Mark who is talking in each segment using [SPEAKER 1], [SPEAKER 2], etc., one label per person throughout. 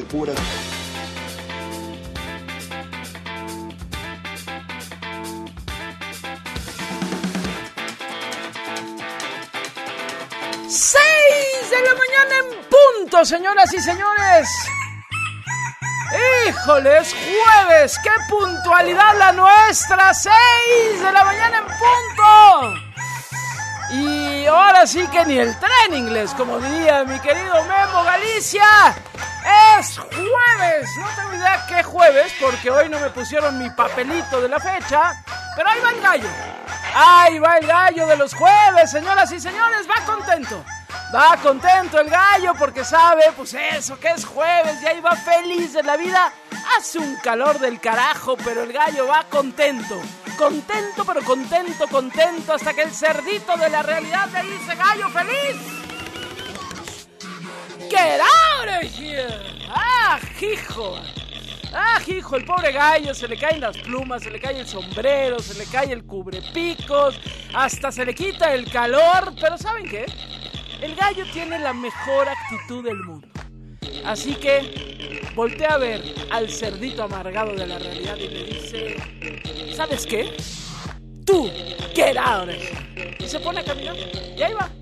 [SPEAKER 1] pura.
[SPEAKER 2] De la mañana en punto, señoras y señores. ¡Híjoles, jueves! ¡Qué puntualidad la nuestra! 6 de la mañana en punto. Y ahora sí que ni el tren inglés, como diría mi querido Memo Galicia. Es jueves. No tengo idea qué jueves, porque hoy no me pusieron mi papelito de la fecha. Pero ahí va el gallo. Ahí va el gallo de los jueves, señoras y señores. Va contento. Va contento el gallo porque sabe, pues eso, que es jueves y ahí va feliz de la vida. Hace un calor del carajo, pero el gallo va contento. Contento, pero contento, hasta que el cerdito de la realidad le dice, gallo feliz. Get out of here. ¡Ah, hijo! ¡Ah, hijo! El pobre gallo, se le caen las plumas, se le cae el sombrero, se le cae el cubrepicos, hasta se le quita el calor, pero ¿saben qué? El gallo tiene la mejor actitud del mundo. Así que voltea a ver al cerdito amargado de la realidad y le dice, ¿sabes qué? Tú, get out of here. Y se pone a caminar. Y ahí va.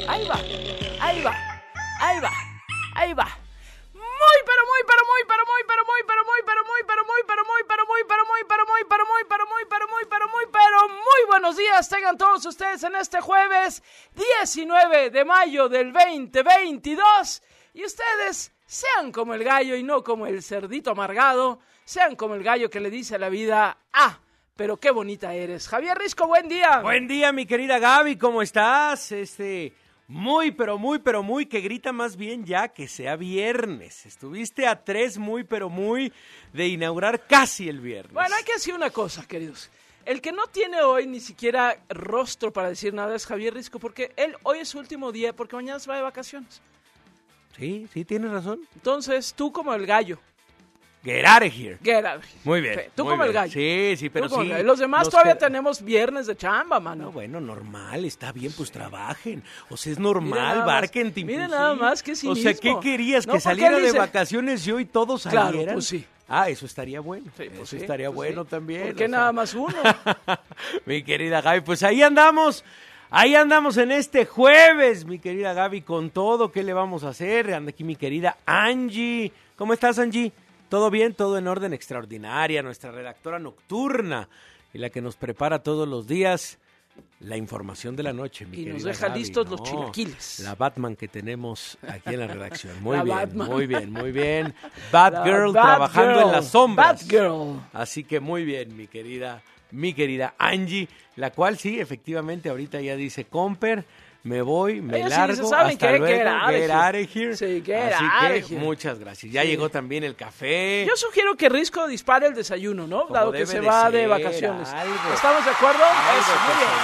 [SPEAKER 2] Muy buenos días tengan todos ustedes en este jueves 19 de mayo del 2022. Y ustedes sean como el gallo y no como el cerdito amargado. Sean como el gallo que le dice a la vida, pero qué bonita eres. Javier Risco, buen día.
[SPEAKER 3] Buen día, mi querida Gaby, ¿cómo estás? Muy, que grita más bien ya que sea viernes. Estuviste a 3 de inaugurar casi el viernes.
[SPEAKER 2] Bueno, hay que decir una cosa, queridos. El que no tiene hoy ni siquiera rostro para decir nada es Javier Risco, porque él hoy es su último día, porque mañana se va de vacaciones.
[SPEAKER 3] Sí, tienes razón.
[SPEAKER 2] Entonces, tú como el gallo.
[SPEAKER 3] Get out of here.
[SPEAKER 2] Get out of here.
[SPEAKER 3] Muy bien.
[SPEAKER 2] Sí, tú como el gallo.
[SPEAKER 3] Sí, pero sí.
[SPEAKER 2] Los demás todavía tenemos viernes de chamba, mano.
[SPEAKER 3] No, bueno, normal, está bien, pues trabajen. O sea, es normal, marketing.
[SPEAKER 2] Miren nada más que sí.
[SPEAKER 3] O sea, ¿qué querías? ¿Que saliera de vacaciones y hoy todos salieran?
[SPEAKER 2] Claro, pues sí.
[SPEAKER 3] Eso estaría bueno.
[SPEAKER 2] Sí, pues
[SPEAKER 3] eso estaría bueno también.
[SPEAKER 2] ¿Por qué nada más uno?
[SPEAKER 3] Mi querida Gaby, pues ahí andamos. Ahí andamos en este jueves, mi querida Gaby, con todo. ¿Qué le vamos a hacer? Anda aquí mi querida Angie. ¿Cómo estás, Angie? ¿Todo bien? ¿Todo en orden? Extraordinaria, nuestra redactora nocturna y la que nos prepara todos los días la información de la noche, mi querida
[SPEAKER 2] nos deja
[SPEAKER 3] Gaby,
[SPEAKER 2] listos los chilaquiles.
[SPEAKER 3] La Batman que tenemos aquí en la redacción. Muy bien.
[SPEAKER 2] Batgirl,
[SPEAKER 3] trabajando en las sombras.
[SPEAKER 2] Batgirl.
[SPEAKER 3] Así que muy bien, mi querida Angie, la cual sí, efectivamente, ahorita ya dice Comper. Me voy, me largo,
[SPEAKER 2] sí, ¿saben
[SPEAKER 3] hasta
[SPEAKER 2] qué?
[SPEAKER 3] luego,
[SPEAKER 2] Get
[SPEAKER 3] out of here.
[SPEAKER 2] Sí, get
[SPEAKER 3] Así
[SPEAKER 2] out
[SPEAKER 3] que
[SPEAKER 2] of here.
[SPEAKER 3] muchas gracias. Ya llegó también el café.
[SPEAKER 2] Yo sugiero que Risco dispare el desayuno, ¿no?
[SPEAKER 3] Como
[SPEAKER 2] Dado que se va de vacaciones.
[SPEAKER 3] Algo,
[SPEAKER 2] ¿Estamos de acuerdo? Eso, muy bien.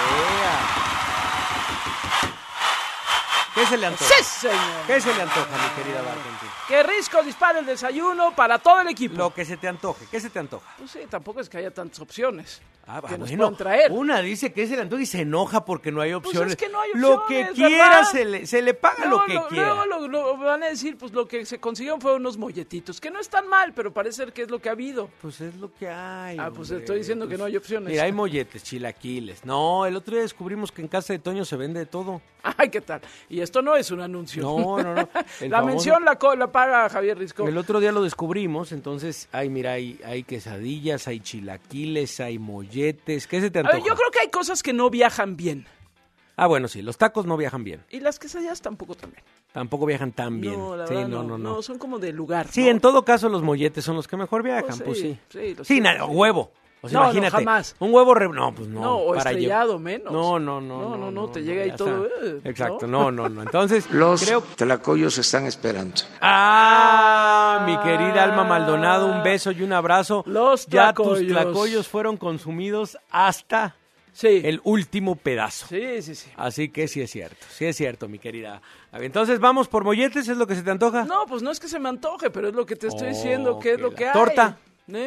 [SPEAKER 3] ¿Qué se le antoja?
[SPEAKER 2] ¡Sí, señor!
[SPEAKER 3] ¿Qué se le antoja, mi querida Barkentin?
[SPEAKER 2] Que Risco dispare el desayuno para todo el equipo.
[SPEAKER 3] Lo que se te antoje. ¿Qué se te antoja?
[SPEAKER 2] Pues sí, tampoco es que haya tantas opciones que nos
[SPEAKER 3] bueno,
[SPEAKER 2] puedan traer.
[SPEAKER 3] Una dice que se le antoja y se enoja porque no hay opciones.
[SPEAKER 2] Pues es que no hay
[SPEAKER 3] lo que
[SPEAKER 2] opciones,
[SPEAKER 3] quiera
[SPEAKER 2] ¿verdad?
[SPEAKER 3] se le paga lo que quiera.
[SPEAKER 2] Luego lo van a decir, pues lo que se consiguieron fueron unos molletitos, que no están mal, pero parece que es lo que ha habido.
[SPEAKER 3] Pues es lo que hay.
[SPEAKER 2] Pues estoy diciendo que no hay opciones.
[SPEAKER 3] Mira, hay molletes, chilaquiles. No, el otro día descubrimos que en casa de Toño se vende de todo.
[SPEAKER 2] Ay, ¿qué tal? Y esto no es un anuncio.
[SPEAKER 3] No.
[SPEAKER 2] La mención la paga Javier Risco.
[SPEAKER 3] El otro día lo descubrimos, entonces, mira, hay quesadillas, hay chilaquiles, hay molletes. ¿Qué se te antoja?
[SPEAKER 2] A ver, yo creo que hay cosas que no viajan bien.
[SPEAKER 3] Bueno, sí, los tacos no viajan bien.
[SPEAKER 2] Y las quesadillas tampoco también.
[SPEAKER 3] Tampoco viajan tan bien.
[SPEAKER 2] No, la verdad no, son como de lugar.
[SPEAKER 3] Sí,
[SPEAKER 2] ¿no?
[SPEAKER 3] En todo caso los molletes son los que mejor viajan, pues sí. Sí, huevo. O sea, imagínate,
[SPEAKER 2] jamás.
[SPEAKER 3] Un huevo, no, pues no.
[SPEAKER 2] No, o estrellado menos.
[SPEAKER 3] No,
[SPEAKER 2] te llega ahí todo.
[SPEAKER 3] Exacto, no. Entonces,
[SPEAKER 1] los tlacoyos están esperando.
[SPEAKER 3] Mi querida Alma Maldonado, un beso y un abrazo.
[SPEAKER 2] Los tlacoyos.
[SPEAKER 3] Ya tus tlacoyos fueron consumidos hasta el último pedazo.
[SPEAKER 2] Sí.
[SPEAKER 3] Así que sí es cierto, mi querida. Entonces, ¿vamos por molletes? ¿Es lo que se te antoja?
[SPEAKER 2] No, pues no es que se me antoje, pero es lo que te estoy diciendo, que es lo que hay.
[SPEAKER 3] ¿Torta?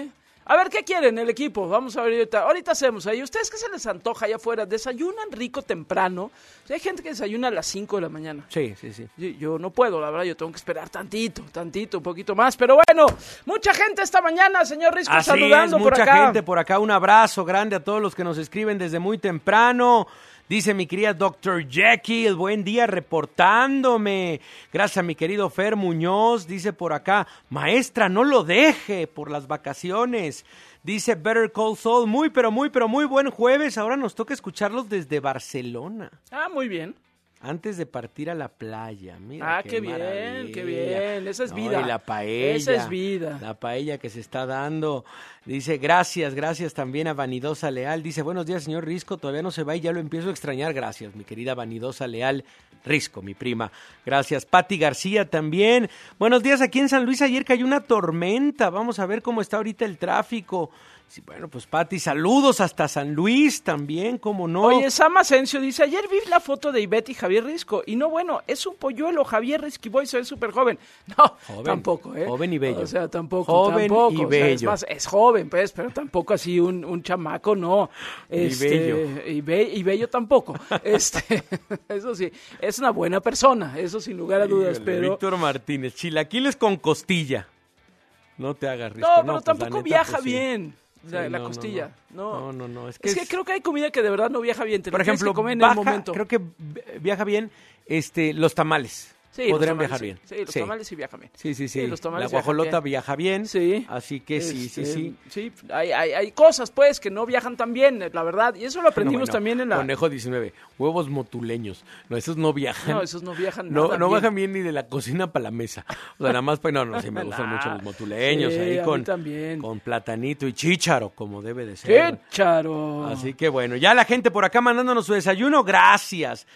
[SPEAKER 2] A ver, ¿qué quieren el equipo? Vamos a ver ahorita hacemos ahí. ¿Ustedes qué se les antoja allá afuera? ¿Desayunan rico temprano? O sea, hay gente que desayuna a las 5 de la mañana.
[SPEAKER 3] Sí.
[SPEAKER 2] Yo no puedo, la verdad, yo tengo que esperar tantito, un poquito más. Pero bueno, mucha gente esta mañana, señor Risco,
[SPEAKER 3] Así
[SPEAKER 2] saludando
[SPEAKER 3] es,
[SPEAKER 2] por acá.
[SPEAKER 3] mucha gente por acá. Un abrazo grande a todos los que nos escriben desde muy temprano. Dice mi querida Dr. Jackie, el buen día reportándome. Gracias a mi querido Fer Muñoz. Dice por acá, maestra, no lo deje por las vacaciones. Dice Better Call Saul, muy buen jueves. Ahora nos toca escucharlos desde Barcelona.
[SPEAKER 2] Ah, muy bien.
[SPEAKER 3] Antes de partir a la playa. Mira,
[SPEAKER 2] qué bien, qué bien. Esa es vida.
[SPEAKER 3] Y la paella.
[SPEAKER 2] Esa es vida.
[SPEAKER 3] La paella que se está dando. Dice, gracias también a Vanidosa Leal. Dice, buenos días, señor Risco. Todavía no se va y ya lo empiezo a extrañar. Gracias, mi querida Vanidosa Leal. Risco, mi prima. Gracias. Pati García también. Buenos días, aquí en San Luis ayer cayó una tormenta. Vamos a ver cómo está ahorita el tráfico. Sí, bueno, pues Pati, saludos hasta San Luis también, cómo no.
[SPEAKER 2] Oye, Sam Asensio dice, ayer vi la foto de Ivette y Javier Risco, y no, bueno, es un polluelo, Javier Risquiboy se ve súper joven. No, joven, tampoco,
[SPEAKER 3] Joven y bello.
[SPEAKER 2] O sea, tampoco.
[SPEAKER 3] Joven y bello.
[SPEAKER 2] O sea, es más, es joven, pues, pero tampoco así un chamaco, no.
[SPEAKER 3] Y bello.
[SPEAKER 2] Y bello tampoco. Eso sí, es una buena persona, eso sin lugar a dudas, pero...
[SPEAKER 3] Víctor Martínez, chilaquiles con costilla. No te hagas Risco.
[SPEAKER 2] No, pero pues, tampoco viaja pues, bien. La
[SPEAKER 3] sí,
[SPEAKER 2] costilla.
[SPEAKER 3] No.
[SPEAKER 2] Es que creo que hay comida que de verdad no viaja bien.
[SPEAKER 3] Por ejemplo,
[SPEAKER 2] que comer en el momento.
[SPEAKER 3] Creo que viaja bien los tamales.
[SPEAKER 2] Sí,
[SPEAKER 3] podrían viajar bien.
[SPEAKER 2] Sí, los tamales sí viajan bien.
[SPEAKER 3] Sí.
[SPEAKER 2] Los tamales
[SPEAKER 3] la guajolota viaja bien.
[SPEAKER 2] Sí.
[SPEAKER 3] Así que sí.
[SPEAKER 2] Sí, hay cosas, pues, que no viajan tan bien, la verdad. Y eso lo aprendimos también en la...
[SPEAKER 3] Conejo 19, huevos motuleños. No, esos no viajan.
[SPEAKER 2] No, esos no viajan nada
[SPEAKER 3] No bajan bien ni de la cocina para la mesa. O sea, nada más, pues, sí me gustan mucho los motuleños.
[SPEAKER 2] Sí,
[SPEAKER 3] ahí
[SPEAKER 2] también.
[SPEAKER 3] Con platanito y chícharo, como debe de ser.
[SPEAKER 2] ¡Chícharo!
[SPEAKER 3] Así que bueno, ya la gente por acá mandándonos su desayuno, gracias,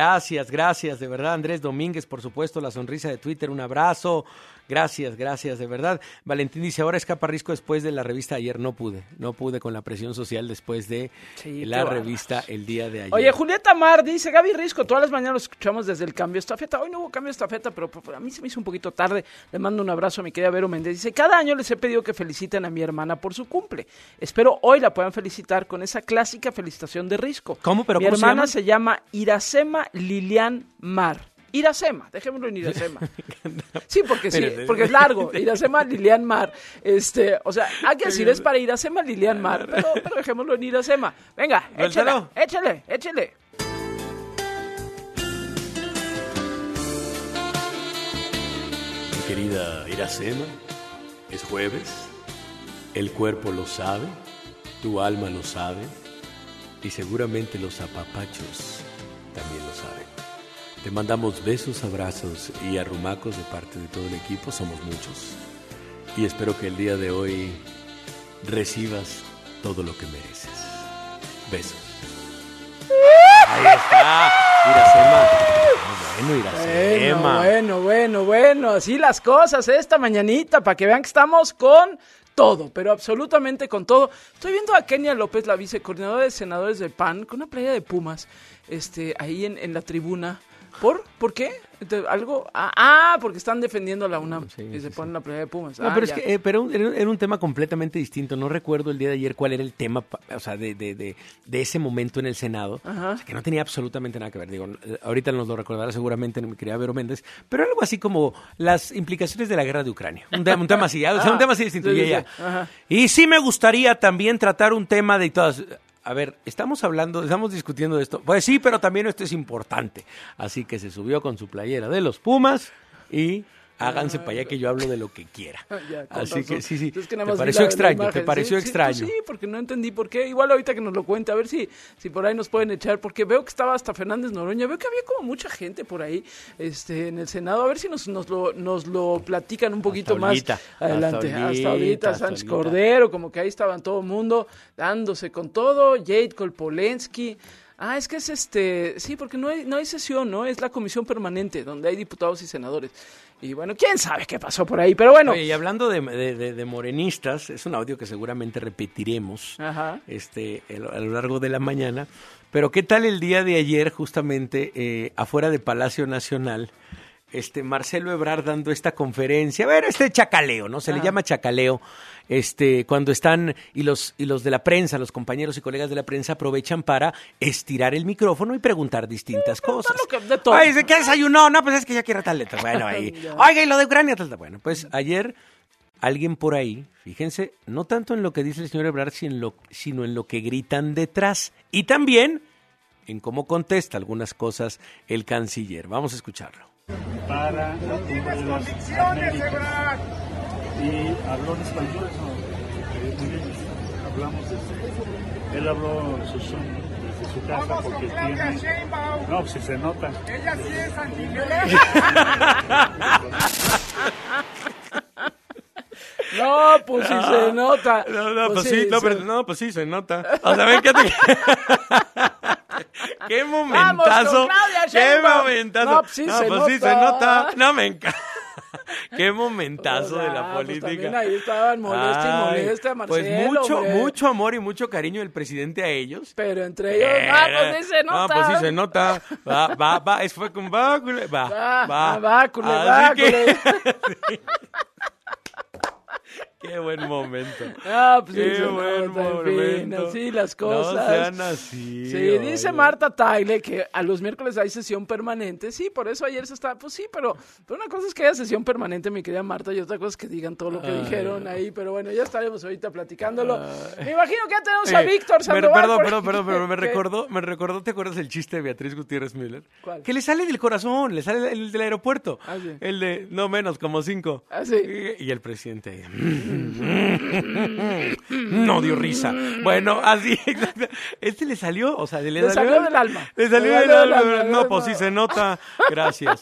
[SPEAKER 3] de verdad. Andrés Domínguez, por supuesto, la sonrisa de Twitter, un abrazo. Gracias, de verdad. Valentín dice, ahora escapa Risco después de la revista ayer. No pude con la presión social después de la revista el día de ayer.
[SPEAKER 2] Oye, Julieta Mar dice, Gaby Risco, todas las mañanas los escuchamos desde el cambio estafeta. Hoy no hubo cambio estafeta, pero a mí se me hizo un poquito tarde. Le mando un abrazo a mi querida Vero Méndez. Dice, cada año les he pedido que feliciten a mi hermana por su cumple. Espero hoy la puedan felicitar con esa clásica felicitación de Risco.
[SPEAKER 3] ¿Cómo? ¿Pero
[SPEAKER 2] mi
[SPEAKER 3] cómo
[SPEAKER 2] hermana se llama Iracema Lilian Mar. Iracema, dejémoslo en Iracema. Sí, porque es largo. Iracema Lilian Mar. O sea, hay que decir, es para Iracema Lilian Mar, pero dejémoslo en Iracema. Venga, échale.
[SPEAKER 3] Mi querida Iracema, es jueves, el cuerpo lo sabe, tu alma lo sabe, y seguramente los apapachos también lo saben. Te mandamos besos, abrazos y arrumacos de parte de todo el equipo, somos muchos. Y espero que el día de hoy recibas todo lo que mereces. Besos. Ahí está, Iracema.
[SPEAKER 2] Bueno, así las cosas esta mañanita, para que vean que estamos con todo, pero absolutamente con todo. Estoy viendo a Kenia López, la vicecoordinadora de senadores del PAN, con una playa de Pumas, ahí en la tribuna. ¿Por qué? ¿Algo? Porque están defendiendo a la UNAM y se ponen la playa de Pumas.
[SPEAKER 3] No, pero es que era un tema completamente distinto. No recuerdo el día de ayer cuál era el tema, o sea, de ese momento en el Senado.
[SPEAKER 2] Ajá.
[SPEAKER 3] O sea, que no tenía absolutamente nada que ver. Digo, ahorita nos lo recordará seguramente mi querida Vero Méndez, pero algo así como las implicaciones de la guerra de Ucrania. Un tema así, un tema así distinto.
[SPEAKER 2] Sí.
[SPEAKER 3] Y sí me gustaría también tratar un tema de todas... A ver, estamos discutiendo de esto. Pues sí, pero también esto es importante. Así que se subió con su playera de los Pumas y háganse para allá que yo hablo de lo que quiera. Así que sí.
[SPEAKER 2] Es que
[SPEAKER 3] ¿Te pareció extraño? ¿Te pareció extraño?
[SPEAKER 2] Sí, porque no entendí por qué. Igual ahorita que nos lo cuente, a ver si por ahí nos pueden echar, porque veo que estaba hasta Fernández Noroña, veo que había como mucha gente por ahí en el Senado. A ver si nos lo platican un poquito más adelante. Hasta ahorita, Sánchez Cordero, como que ahí estaban todo el mundo dándose con todo. Jade Kolpolensky. Es que es sí, porque no hay sesión, ¿no? Es la comisión permanente, donde hay diputados y senadores. Y bueno, quién sabe qué pasó por ahí, pero bueno.
[SPEAKER 3] Oye, y hablando de morenistas, es un audio que seguramente repetiremos a lo largo de la mañana. Pero ¿qué tal el día de ayer, justamente, afuera de Palacio Nacional? Marcelo Ebrard dando esta conferencia, a ver, chacaleo, ¿no? Se le llama chacaleo, cuando están, y los de la prensa, los compañeros y colegas de la prensa aprovechan para estirar el micrófono y preguntar distintas cosas.
[SPEAKER 2] De todo.
[SPEAKER 3] Ay, ¿qué desayunó? No, pues es que ya quiero tal letra. Bueno, ahí. Oiga, y lo de Ucrania, tal. Bueno, pues ayer alguien por ahí, fíjense, no tanto en lo que dice el señor Ebrard, sino en lo que gritan detrás. Y también en cómo contesta algunas cosas el canciller. Vamos a escucharlo.
[SPEAKER 4] Para las Américas. Y habló en español, hablamos desde, él habló desde su casa porque tiene, no, pues si se nota. Ella sí es
[SPEAKER 2] No, pues sí se nota.
[SPEAKER 3] Pues sí se nota. O sea, ven que qué momentazo. Qué momentazo.
[SPEAKER 2] No, pues sí se nota.
[SPEAKER 3] No, me encanta. Qué momentazo de la política.
[SPEAKER 2] Pues también ahí estaban molesta, Marcelo.
[SPEAKER 3] Pues mucho amor y mucho cariño del presidente a ellos.
[SPEAKER 2] Pero entre ellos, pues sí se nota.
[SPEAKER 3] Pues sí se nota. Va, fue con bácule.
[SPEAKER 2] Bácule.
[SPEAKER 3] Qué buen momento.
[SPEAKER 2] Pues
[SPEAKER 3] qué buen momento.
[SPEAKER 2] En fin, así las cosas.
[SPEAKER 3] No sean así.
[SPEAKER 2] Sí, dice Marta Tagle que a los miércoles hay sesión permanente. Sí, por eso ayer se estaba. Pues sí, pero una cosa es que haya sesión permanente, mi querida Marta, y otra cosa es que digan todo lo que dijeron ahí. Pero bueno, ya estaremos ahorita platicándolo. Me imagino que ya tenemos a Víctor Sandoval.
[SPEAKER 3] Perdón, pero me recordó, ¿te acuerdas el chiste de Beatriz Gutiérrez Müller?
[SPEAKER 2] ¿Cuál?
[SPEAKER 3] Que le sale del corazón, le sale el del aeropuerto.
[SPEAKER 2] Sí.
[SPEAKER 3] El de no menos, como 5.
[SPEAKER 2] Sí.
[SPEAKER 3] Y el presidente. No dio risa. Bueno, así, exacto. Le salió, o sea, le
[SPEAKER 2] salió del alma.
[SPEAKER 3] Le salió del alma. No, pues sí se nota. Gracias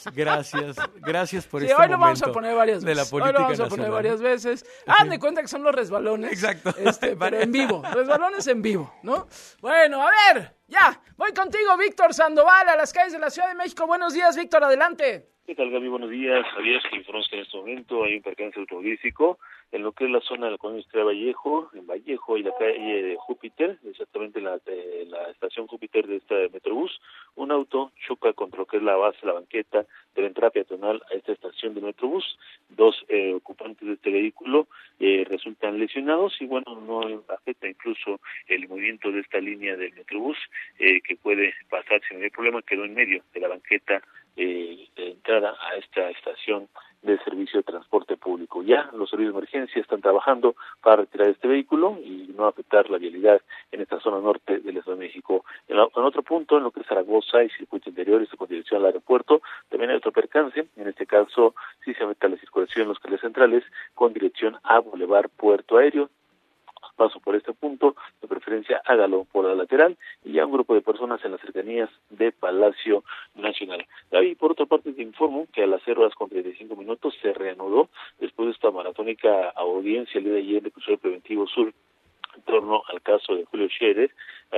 [SPEAKER 3] por este momento.
[SPEAKER 2] Hoy lo vamos a poner varias veces.
[SPEAKER 3] De la política
[SPEAKER 2] hoy lo vamos a poner varias veces. De cuenta que son los resbalones.
[SPEAKER 3] Exacto.
[SPEAKER 2] Pero en vivo. Resbalones en vivo, ¿no? Bueno, a ver, ya. Voy contigo, Víctor Sandoval, a las calles de la Ciudad de México. Buenos días, Víctor, adelante.
[SPEAKER 5] ¿Qué tal, Gaby? Buenos días. Sabías que informamos que en este momento hay un percance automovilístico en lo que es la zona de la colonia Estrella Vallejo, en Vallejo y la calle de Júpiter, exactamente en la estación Júpiter de este Metrobús. Un auto choca contra lo que es la base, la banqueta de la entrada peatonal a esta estación de Metrobús. 2 ocupantes de este vehículo resultan lesionados y bueno, no afecta incluso el movimiento de esta línea del Metrobús, que puede pasar sin ningún problema. Quedó en medio de la banqueta de entrada a esta estación de servicio de transporte público. Ya los servicios de emergencia están trabajando para retirar este vehículo y no afectar la vialidad en esta zona norte del Estado de México. En otro punto, en lo que es Zaragoza y circuito interior, esto con dirección al aeropuerto, también hay otro percance. En este caso, sí se afecta la circulación en los carriles centrales con dirección a Boulevard Puerto Aéreo. Paso por este punto, de preferencia hágalo por la lateral, y ya un grupo de personas en las cercanías de Palacio Nacional. Y por otra parte te informo que a las 0:35 se reanudó, después de esta maratónica audiencia el día de ayer de Reclusorio Preventivo Sur en torno al caso de Julio Scherer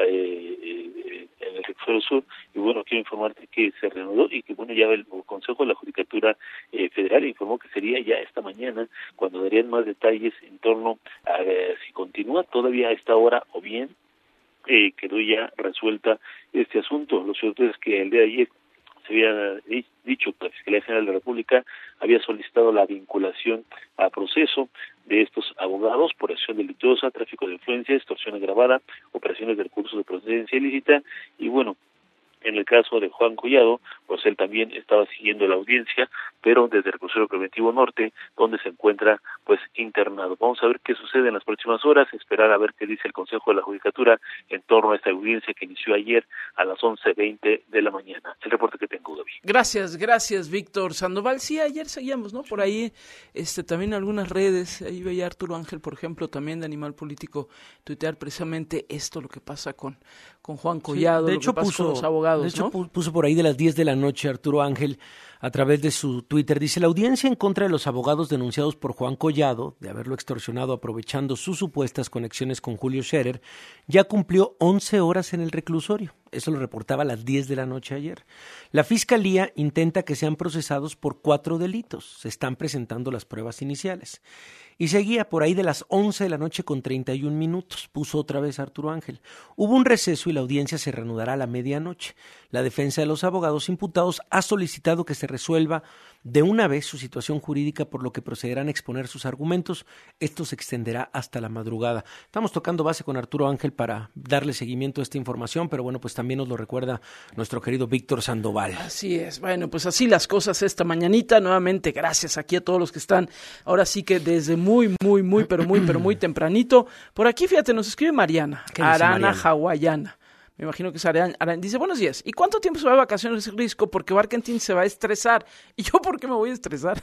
[SPEAKER 5] en el Reclusorio Sur, y bueno, quiero informarte que se reanudó y que bueno, ya el Consejo de la Judicatura Federal informó que sería ya esta mañana cuando darían más detalles en torno a si continúa todavía a esta hora o bien quedó ya resuelta este asunto. Lo cierto es que el día de ayer se había dicho que la Fiscalía General de la República había solicitado la vinculación a proceso de estos abogados por acción delictuosa, tráfico de influencia, extorsión agravada, operaciones de recursos de procedencia ilícita, y bueno, en el caso de Juan Collado, pues él también estaba siguiendo la audiencia, pero desde el Reclusorio Preventivo Norte, donde se encuentra pues internado. Vamos a ver qué sucede en las próximas horas, esperar a ver qué dice el Consejo de la Judicatura en torno a esta audiencia que inició ayer a las 11:20 de la mañana. El reporte que tengo, David.
[SPEAKER 2] Gracias, Víctor Sandoval. Sí, ayer seguíamos, ¿no? Por ahí, también algunas redes, ahí veía Arturo Ángel, por ejemplo, también de Animal Político, tuitear precisamente esto, lo que pasa con Juan Collado,
[SPEAKER 3] sí, de hecho,
[SPEAKER 2] lo que pasa con los abogados,
[SPEAKER 3] de hecho,
[SPEAKER 2] ¿no?
[SPEAKER 3] puso por ahí de las 10 de la noche Arturo Ángel a través de su Twitter, dice: la audiencia en contra de los abogados denunciados por Juan Collado de haberlo extorsionado aprovechando sus supuestas conexiones con Julio Scherer ya cumplió 11 horas en el reclusorio. Eso lo reportaba a las 10 de la noche ayer. La Fiscalía intenta que sean procesados por 4 delitos. Se están presentando las pruebas iniciales. Y seguía por ahí de las 11 de la noche con 31 minutos. Puso otra vez Arturo Ángel. Hubo un receso y la audiencia se reanudará a la medianoche. La defensa de los abogados imputados ha solicitado que se resuelva de una vez su situación jurídica, por lo que procederán a exponer sus argumentos. Esto se extenderá hasta la madrugada. Estamos tocando base con Arturo Ángel para darle seguimiento a esta información, pero bueno, pues también nos lo recuerda nuestro querido Víctor Sandoval.
[SPEAKER 2] Así es, bueno, pues así las cosas esta mañanita. Nuevamente, gracias aquí a todos los que están, ahora sí que desde muy tempranito. Por aquí, fíjate, nos escribe Mariana, Arana Hawaiana. Me imagino que es Arana. Dice, buenos días. ¿Y cuánto tiempo se va de vacaciones, Risco? Porque Barkentin se va a estresar. ¿Y yo por qué me voy a estresar?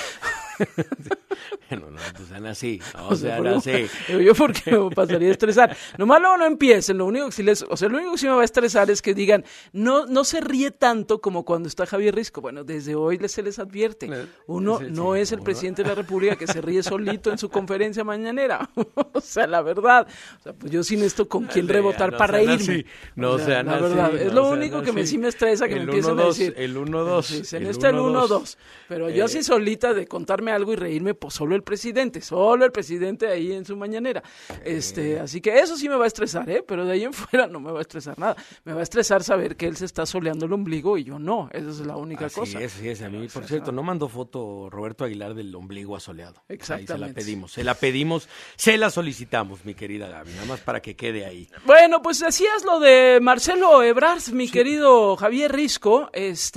[SPEAKER 3] No, pues Ana sí. O sea, Ana sí.
[SPEAKER 2] Yo por qué me pasaría a estresar. Nomás luego no empiecen. Lo único que sí me va a estresar es que digan, no se ríe tanto como cuando está Javier Risco. Bueno, desde hoy se les advierte. Uno no es el presidente de la República que se ríe solito en su conferencia mañanera. O sea, la verdad. O sea, pues yo sin esto con quién rebotar para reírme.
[SPEAKER 3] No,
[SPEAKER 2] la verdad, es lo único que sí me estresa, que me empiecen a decir.
[SPEAKER 3] El 1-2.
[SPEAKER 2] Sí, en este el 1-2. Pero yo así solita de contarme algo y reírme, pues solo el presidente ahí en su mañanera. Así que eso sí me va a estresar, pero de ahí en fuera no me va a estresar nada. Me va a estresar saber que él se está soleando el ombligo y yo no. Esa es la única cosa.
[SPEAKER 3] Así es. A mí, por cierto, no mandó foto Roberto Aguilar del ombligo asoleado.
[SPEAKER 2] Exactamente.
[SPEAKER 3] Ahí se la pedimos, se la solicitamos, mi querida Gaby, nada más para que quede ahí.
[SPEAKER 2] Bueno, pues decías lo de Marcelo Ebrard, mi querido Javier Risco,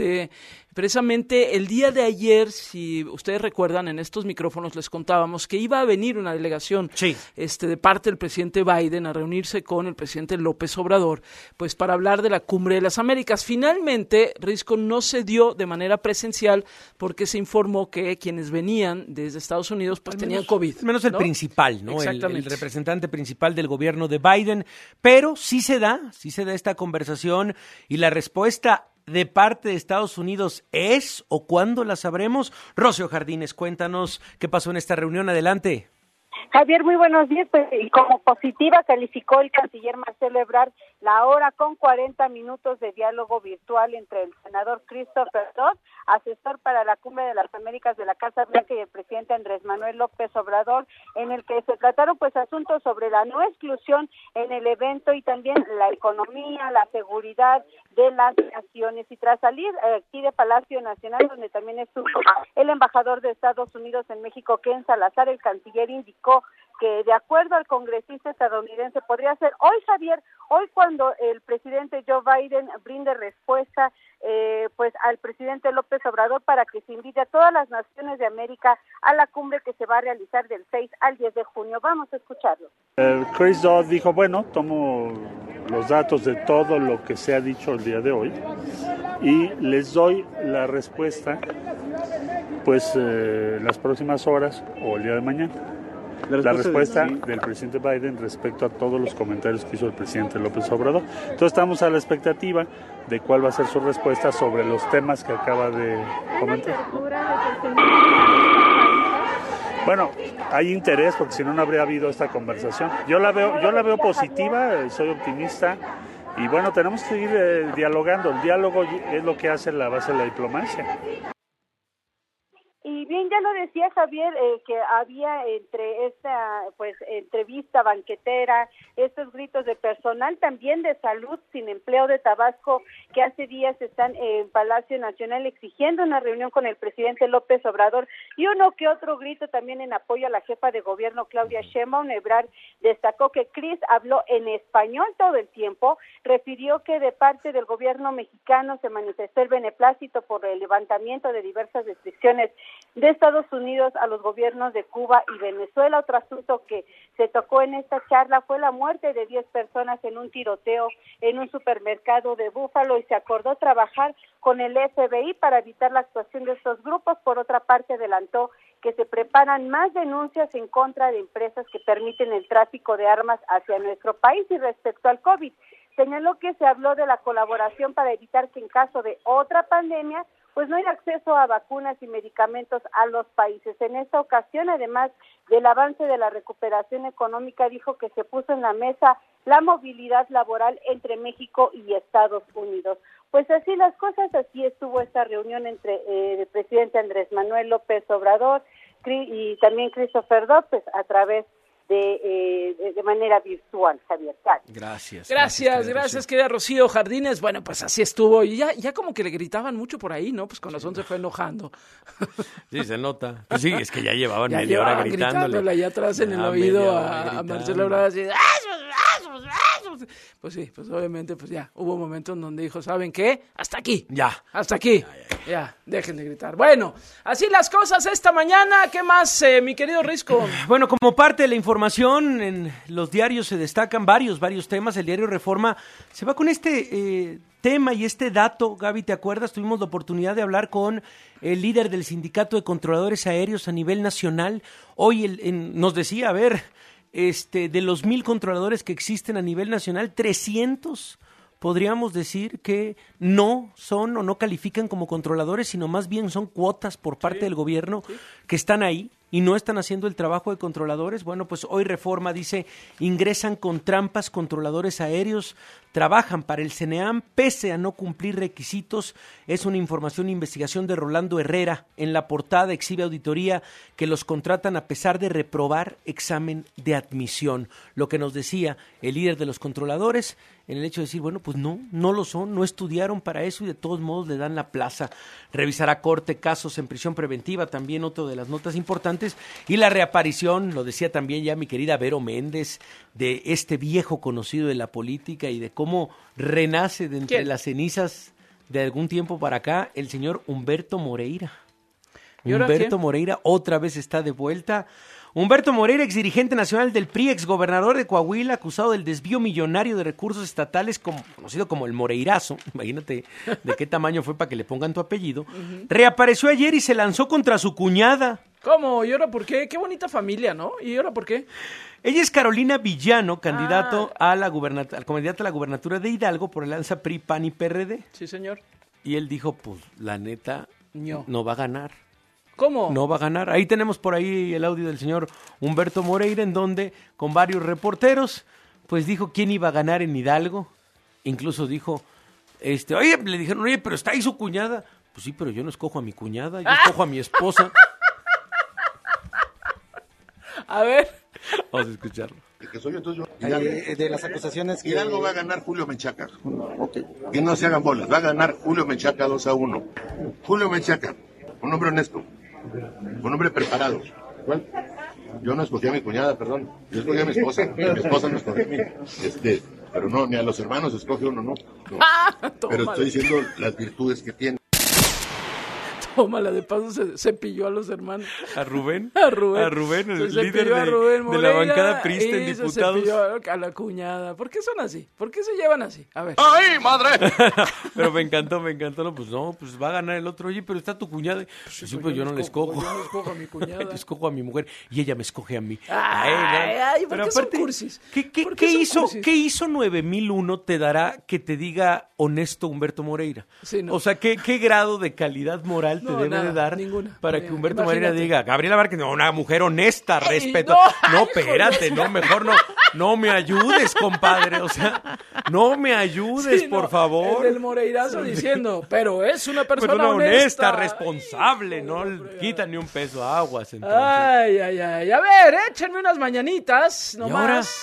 [SPEAKER 2] precisamente el día de ayer, si ustedes recuerdan, en estos micrófonos les contábamos que iba a venir una delegación de parte del presidente Biden a reunirse con el presidente López Obrador, pues para hablar de la Cumbre de las Américas. Finalmente, Risco no se dio de manera presencial porque se informó que quienes venían desde Estados Unidos pues tenían COVID.
[SPEAKER 3] Al menos el principal, ¿no?
[SPEAKER 2] Exactamente.
[SPEAKER 3] El representante principal del gobierno de Biden, pero sí se da esta conversación y la respuesta de parte de Estados Unidos es o cuándo la sabremos. Rocío Jardines, cuéntanos qué pasó en esta reunión. Adelante.
[SPEAKER 6] Javier, muy buenos días. Pues, y como positiva calificó el canciller Marcelo Ebrard la hora con 40 minutos de diálogo virtual entre el senador Christopher Dodd, asesor para la Cumbre de las Américas de la Casa Blanca, y el presidente Andrés Manuel López Obrador, en el que se trataron pues asuntos sobre la no exclusión en el evento y también la economía, la seguridad de las naciones. Y tras salir aquí de Palacio Nacional, donde también estuvo el embajador de Estados Unidos en México, Ken Salazar, el canciller indicó que de acuerdo al congresista estadounidense podría ser hoy, Javier, hoy cuando el presidente Joe Biden brinde respuesta pues al presidente López Obrador para que se invite a todas las naciones de América a la cumbre que se va a realizar del 6 al 10 de junio. Vamos a escucharlo.
[SPEAKER 4] Chris Dodd dijo, bueno, tomo los datos de todo lo que se ha dicho el día de hoy y les doy la respuesta pues las próximas horas o el día de mañana. La respuesta del presidente Biden respecto a todos los comentarios que hizo el presidente López Obrador. Entonces estamos a la expectativa de cuál va a ser su respuesta sobre los temas que acaba de comentar. Bueno, hay interés porque si no, no habría habido esta conversación. Yo la veo positiva, soy optimista y bueno, tenemos que seguir dialogando. El diálogo es lo que hace la base de la diplomacia.
[SPEAKER 6] Y bien, ya lo decía Javier, que había entre esta pues entrevista banquetera, estos gritos de personal también de salud sin empleo de Tabasco, que hace días están en Palacio Nacional exigiendo una reunión con el presidente López Obrador, y uno que otro grito también en apoyo a la jefa de gobierno Claudia Sheinbaum. Ebrard destacó que Chris habló en español todo el tiempo, refirió que de parte del gobierno mexicano se manifestó el beneplácito por el levantamiento de diversas restricciones de Estados Unidos a los gobiernos de Cuba y Venezuela. Otro asunto que se tocó en esta charla fue la muerte de 10 personas en un tiroteo en un supermercado de Búfalo, y se acordó trabajar con el FBI para evitar la actuación de estos grupos. Por otra parte, adelantó que se preparan más denuncias en contra de empresas que permiten el tráfico de armas hacia nuestro país. Y respecto al COVID, señaló que se habló de la colaboración para evitar que en caso de otra pandemia pues no hay acceso a vacunas y medicamentos a los países. En esta ocasión, además del avance de la recuperación económica, dijo que se puso en la mesa la movilidad laboral entre México y Estados Unidos. Pues así las cosas, así estuvo esta reunión entre el presidente Andrés Manuel López Obrador y también Christopher Dodds a través de manera virtual, Javier.
[SPEAKER 2] Gracias, querida Rocío Jardines. Bueno, pues así estuvo. Y ya como que le gritaban mucho por ahí, ¿no? Pues con razón se fue enojando.
[SPEAKER 3] Sí, se nota. Pues sí, es que ya llevaban media hora gritándole
[SPEAKER 2] allá atrás en el oído a Marcelo Ebrard, así, pues sí, pues obviamente pues ya hubo momentos en donde dijo, ¿saben qué? Hasta aquí. Hasta aquí. Ya, dejen de gritar. Bueno, así las cosas esta mañana. ¿Qué más, mi querido Risco?
[SPEAKER 3] Bueno, como parte de la información, en los diarios se destacan varios temas. El diario Reforma se va con este tema y este dato. Gaby, ¿te acuerdas? Tuvimos la oportunidad de hablar con el líder del Sindicato de Controladores Aéreos a nivel nacional. Hoy nos decía, a ver, de los 1,000 controladores que existen a nivel nacional, 300 podríamos decir que no son o no califican como controladores, sino más bien son cuotas por parte del gobierno que están ahí y no están haciendo el trabajo de controladores. Bueno, pues hoy Reforma dice, ingresan con trampas controladores aéreos, trabajan para el CNEAM pese a no cumplir requisitos. Es una información e investigación de Rolando Herrera. En la portada exhibe auditoría que los contratan a pesar de reprobar examen de admisión. Lo que nos decía el líder de los controladores, en el hecho de decir, bueno, pues no lo son, no estudiaron para eso y de todos modos le dan la plaza. Revisará Corte casos en prisión preventiva, también otro de las notas importantes. Y la reaparición, lo decía también ya mi querida Vero Méndez, de este viejo conocido de la política y de cómo renace de entre las cenizas de algún tiempo para acá el señor Humberto Moreira. Humberto Moreira otra vez está de vuelta. Humberto Moreira, exdirigente nacional del PRI, exgobernador de Coahuila, acusado del desvío millonario de recursos estatales, conocido como el Moreirazo. Imagínate de qué tamaño fue para que le pongan tu apellido. Reapareció ayer y se lanzó contra su cuñada.
[SPEAKER 2] ¿Cómo? ¿Y ahora por qué? Qué bonita familia, ¿no? ¿Y ahora por qué?
[SPEAKER 3] Ella es Carolina Villano, candidato a la gubernatura de Hidalgo por Alianza PRI, PAN y PRD.
[SPEAKER 2] Sí, señor.
[SPEAKER 3] Y él dijo, pues, la neta, no va a ganar.
[SPEAKER 2] ¿Cómo?
[SPEAKER 3] No va a ganar. Ahí tenemos por ahí el audio del señor Humberto Moreira, en donde, con varios reporteros, pues dijo quién iba a ganar en Hidalgo. Incluso dijo, le dijeron, oye, pero está ahí su cuñada. Pues sí, pero yo no escojo a mi cuñada, yo escojo a mi esposa.
[SPEAKER 2] A ver.
[SPEAKER 3] Vamos a escucharlo.
[SPEAKER 7] Que soy entonces yo. De las acusaciones que... Hidalgo va a ganar Julio Menchaca. Okay. Que no se hagan bolas. Va a ganar Julio Menchaca 2-1. Julio Menchaca, un hombre honesto, un hombre preparado. ¿Cuál? Yo no escogí a mi cuñada, perdón. Yo escogí a mi esposa. Mi esposa no escogí a mí. Pero no, ni a los hermanos escoge uno, no. Pero estoy diciendo las virtudes que tiene.
[SPEAKER 2] Tómala, de paso se cepilló a los hermanos.
[SPEAKER 3] ¿A Rubén?
[SPEAKER 2] A Rubén,
[SPEAKER 3] el líder de la bancada priista en diputados.
[SPEAKER 2] Se cepilló a la cuñada. ¿Por qué son así? ¿Por qué se llevan así? A ver.
[SPEAKER 3] ¡Ay, madre! Pero me encantó. No, pues va a ganar el otro. Oye, pero está tu cuñada. Pues sí, pues yo no le escojo.
[SPEAKER 2] Yo no escojo a mi cuñada.
[SPEAKER 3] Yo escojo a mi mujer y ella me escoge a mí.
[SPEAKER 2] Ay, ¿por qué son cursis?
[SPEAKER 3] ¿Qué hizo 9001 te dará que te diga honesto Humberto Moreira?
[SPEAKER 2] Sí, no.
[SPEAKER 3] O sea, ¿qué grado de calidad moral te debe de dar para que Humberto Moreira diga, Gabriela Márquez, una mujer honesta, respeto? No, espérate, mejor no me ayudes, compadre, o sea, no me ayudes, por favor.
[SPEAKER 2] El del Moreirazo diciendo, pero es una persona honesta,
[SPEAKER 3] responsable, no quita ni un peso a aguas. Entonces.
[SPEAKER 2] Ay, a ver, échenme unas mañanitas, nomás.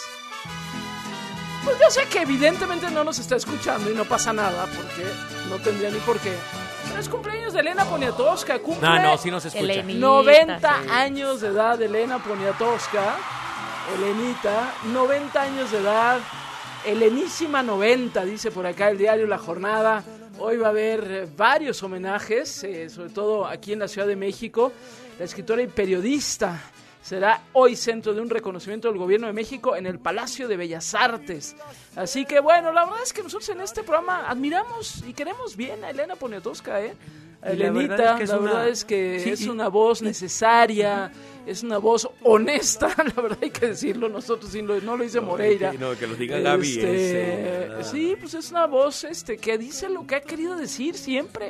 [SPEAKER 2] Pues yo sé que evidentemente no nos está escuchando y no pasa nada, porque no tendría ni por qué. Es cumpleaños de Elena Poniatowska.
[SPEAKER 3] No, sí nos escucha.
[SPEAKER 2] Elenita, 90 años de edad de Elena Poniatowska. Elenita, 90 años de edad. Helenísima 90, dice por acá el diario La Jornada. Hoy va a haber varios homenajes, sobre todo aquí en la Ciudad de México. La escritora y periodista será hoy centro de un reconocimiento del Gobierno de México en el Palacio de Bellas Artes. Así que bueno, la verdad es que nosotros en este programa admiramos y queremos bien a Elena Poniatowska, a Elenita, la verdad es que es una voz necesaria, es una voz honesta, la verdad hay que decirlo, nosotros no lo dice Moreira.
[SPEAKER 3] Que lo diga Gaby.
[SPEAKER 2] Sí, pues es una voz que dice lo que ha querido decir siempre.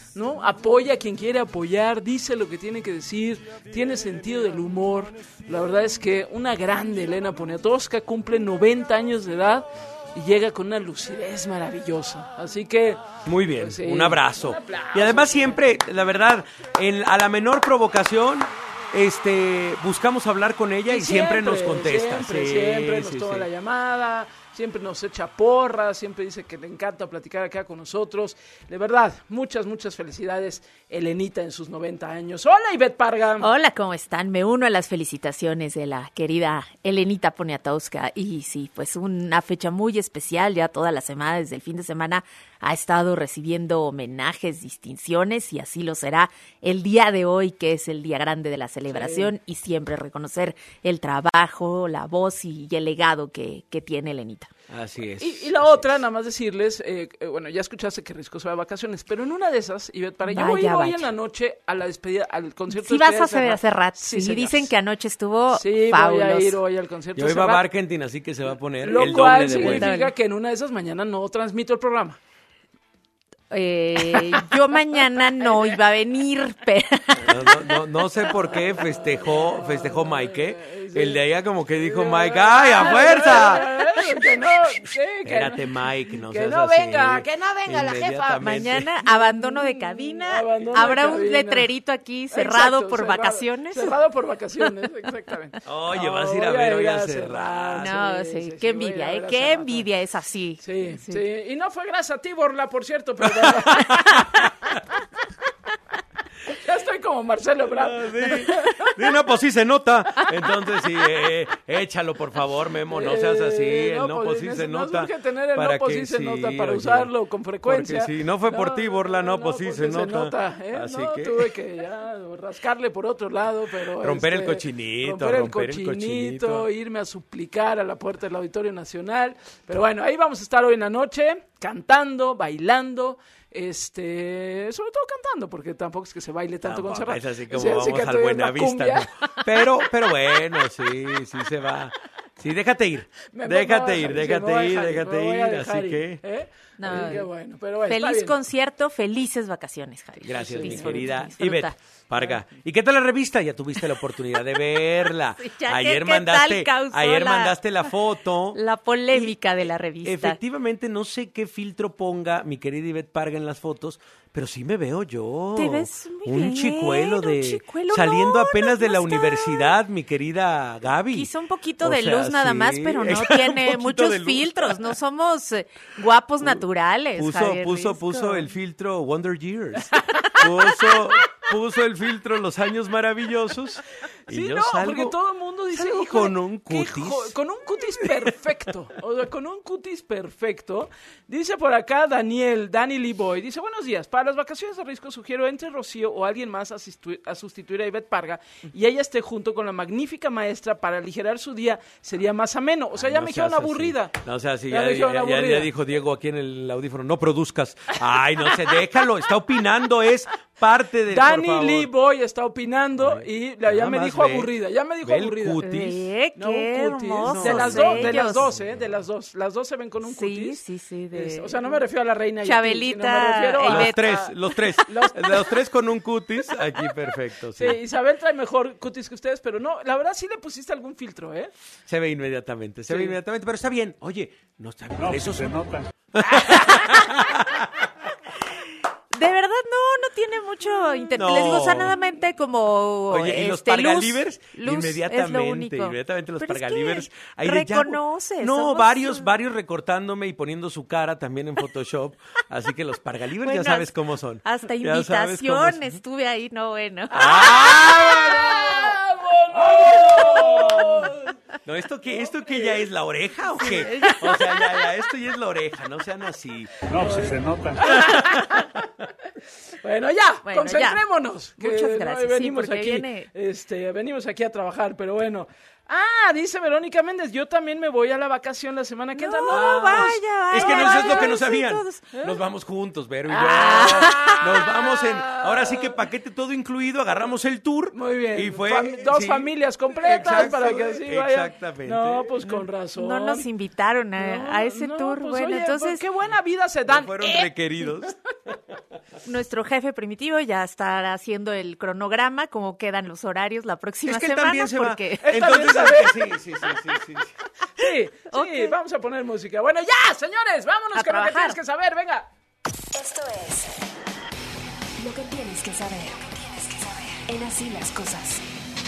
[SPEAKER 2] ¿no? Apoya a quien quiere apoyar, dice lo que tiene que decir, tiene sentido del humor. La verdad es que una grande Elena Poniatowska, cumple 90 años de edad y llega con una lucidez maravillosa. Así que...
[SPEAKER 3] Muy bien,
[SPEAKER 2] pues,
[SPEAKER 3] un abrazo.
[SPEAKER 2] un aplauso.
[SPEAKER 3] Y además siempre, la verdad, a la menor provocación... buscamos hablar con ella y siempre nos contesta.
[SPEAKER 2] Siempre nos toma la llamada, siempre nos echa porras, siempre dice que le encanta platicar acá con nosotros. De verdad, muchas felicidades, Elenita, en sus 90 años. Hola, Ivette Parga.
[SPEAKER 8] Hola, ¿cómo están? Me uno a las felicitaciones de la querida Elenita Poniatowska. Y sí, pues una fecha muy especial, ya toda la semana, desde el fin de semana, ha estado recibiendo homenajes, distinciones, y así lo será el día de hoy, que es el día grande de la celebración, y siempre reconocer el trabajo, la voz y el legado que tiene Elenita.
[SPEAKER 3] Así es.
[SPEAKER 2] Y la otra, nada más decirles, bueno, ya escuchaste que Risco se va de vacaciones, pero en una de esas, Ivette, yo voy hoy en la noche a la despedida, al concierto
[SPEAKER 8] sí
[SPEAKER 2] de despedida.
[SPEAKER 8] Sí vas a hacer rato. Sí, dicen que anoche estuvo fabuloso.
[SPEAKER 2] Voy a ir hoy al concierto.
[SPEAKER 3] Yo iba a Barkentin, así que se va a poner
[SPEAKER 2] lo
[SPEAKER 3] el
[SPEAKER 2] cual
[SPEAKER 3] doble de bueno.
[SPEAKER 2] significa que en una de esas mañana no transmito el programa.
[SPEAKER 8] Yo mañana no iba a venir, pero...
[SPEAKER 3] No sé por qué festejó Mike, El de allá como que dijo Mike, ¡ay, a fuerza!
[SPEAKER 2] Que no,
[SPEAKER 3] Espérate, Mike, no
[SPEAKER 2] que
[SPEAKER 3] seas
[SPEAKER 2] no
[SPEAKER 3] así.
[SPEAKER 2] venga la jefa.
[SPEAKER 8] Mañana, abandono de cabina. Habrá un letrerito aquí cerrado por vacaciones.
[SPEAKER 2] Cerrado por vacaciones, exactamente.
[SPEAKER 3] Oye, vas a ir a ver hoy a cerrar.
[SPEAKER 8] No, sí, qué envidia, qué envidia es así.
[SPEAKER 2] Sí. Y no fue gracias a ti, Borla, por cierto, pero... Ya estoy como Marcelo Ebrard.
[SPEAKER 3] No, pues sí se nota. Entonces sí, échalo por favor, Memo, no seas así. El no, pues sí se nota.
[SPEAKER 2] No es que tener el no, pues sí se nota para usarlo con frecuencia.
[SPEAKER 3] Porque si no fue por ti, Borla, no, pues sí se nota.
[SPEAKER 2] Así que tuve que ya rascarle por otro lado, pero...
[SPEAKER 3] Romper el cochinito.
[SPEAKER 2] Irme a suplicar a la puerta del Auditorio Nacional. Pero bueno, ahí vamos a estar hoy en la noche, cantando, bailando... sobre todo cantando, porque tampoco es que se baile tanto con Serrat.
[SPEAKER 3] Es así como vamos al Buenavista, ¿no? Pero bueno, sí se va. Sí, déjate ir, así que...
[SPEAKER 2] No, qué bueno, pero bueno,
[SPEAKER 8] feliz concierto, felices vacaciones, Javi.
[SPEAKER 3] Gracias, mi querida Ivette Parga. ¿Y qué tal la revista? Ya tuviste la oportunidad de verla.
[SPEAKER 8] Sí,
[SPEAKER 3] ayer mandaste la foto.
[SPEAKER 8] La polémica de la revista.
[SPEAKER 3] Efectivamente, no sé qué filtro ponga mi querida Ivette Parga en las fotos, pero sí me veo yo.
[SPEAKER 8] Te ves muy
[SPEAKER 3] un
[SPEAKER 8] bien,
[SPEAKER 3] chicuelo
[SPEAKER 8] un chicuelo.
[SPEAKER 3] Saliendo apenas de la universidad, mi querida Gaby.
[SPEAKER 8] Quizá un poquito de luz nada más, pero no tiene muchos filtros. No somos guapos naturales.
[SPEAKER 3] Puso el filtro Wonder Years. Puso el filtro Los Años Maravillosos. Y
[SPEAKER 2] sí,
[SPEAKER 3] yo
[SPEAKER 2] no,
[SPEAKER 3] salgo,
[SPEAKER 2] porque todo el mundo dice
[SPEAKER 3] con un cutis.
[SPEAKER 2] Con un cutis perfecto. O sea, con un cutis perfecto. Dice por acá Danny Lee Boy. Dice, buenos días. Para las vacaciones de Risco sugiero entre Rocío o alguien más a sustituir a Ivette Parga y ella esté junto con la magnífica maestra para aligerar su día. Sería más ameno. O sea, ya me dijeron aburrida.
[SPEAKER 3] No, o sea, sí, ya dijo Diego aquí en el audífono, no produzcas. Ay, no sé, déjalo. Está opinando, es parte de...
[SPEAKER 2] Danny Lee Boy está opinando y ya me dijo aburrida. Ya me dijo aburrida.
[SPEAKER 3] Cutis.
[SPEAKER 8] Qué hermoso.
[SPEAKER 2] De las dos. Las dos se ven con un cutis.
[SPEAKER 8] Sí.
[SPEAKER 2] O sea, no me refiero a la reina
[SPEAKER 8] Chabelita.
[SPEAKER 3] Los tres con un cutis. Aquí perfecto.
[SPEAKER 2] Sí, Isabel trae mejor cutis que ustedes, pero no, la verdad sí le pusiste algún filtro, ¿eh?
[SPEAKER 3] Se ve inmediatamente, pero está bien. Oye, no está bien.
[SPEAKER 4] No, eso se nota.
[SPEAKER 8] De verdad, no tiene mucho interés.
[SPEAKER 3] No.
[SPEAKER 8] Les digo, o sea, nadamente como.
[SPEAKER 3] Oye, y los Pargalivers,
[SPEAKER 8] luz
[SPEAKER 3] inmediatamente los Pargalivers.
[SPEAKER 8] Reconoces.
[SPEAKER 3] No, varios recortándome y poniendo su cara también en Photoshop. Así que los Pargalivers
[SPEAKER 8] bueno,
[SPEAKER 3] ya sabes cómo son.
[SPEAKER 8] Hasta invitación estuve ahí, no, bueno.
[SPEAKER 3] No, ¿esto que ya es la oreja o qué? O sea, ya, esto ya es la oreja, no sean así.
[SPEAKER 4] No, pues se nota.
[SPEAKER 2] Bueno, concentrémonos.
[SPEAKER 8] Ya. Muchas gracias.
[SPEAKER 2] Venimos aquí a trabajar, pero bueno. Dice Verónica Méndez, yo también me voy a la vacación la semana que entra.
[SPEAKER 8] No, vaya.
[SPEAKER 3] Es que no es lo que no sabían. Nos vamos juntos, Vero y yo. Nos vamos ahora sí que paquete todo incluido, agarramos el tour.
[SPEAKER 2] Muy bien.
[SPEAKER 3] Y fue
[SPEAKER 2] dos familias completas para que así vaya.
[SPEAKER 3] Exactamente.
[SPEAKER 2] No, pues con razón.
[SPEAKER 8] No nos invitaron a ese tour.
[SPEAKER 2] Pues,
[SPEAKER 8] bueno,
[SPEAKER 2] oye,
[SPEAKER 8] entonces.
[SPEAKER 2] qué buena vida se dan.
[SPEAKER 3] No fueron requeridos.
[SPEAKER 8] Nuestro jefe primitivo ya estará haciendo el cronograma, cómo quedan los horarios la próxima
[SPEAKER 3] Es que
[SPEAKER 8] semana.
[SPEAKER 3] también se
[SPEAKER 8] porque...
[SPEAKER 3] va. Entonces, sí.
[SPEAKER 2] Sí,
[SPEAKER 8] Ok.
[SPEAKER 2] vamos a poner música. Bueno, ya, señores, vámonos
[SPEAKER 8] A
[SPEAKER 2] con lo que
[SPEAKER 8] trabajar.
[SPEAKER 2] tienes que saber, venga.
[SPEAKER 9] Esto es lo que tienes que saber. En Así las Cosas.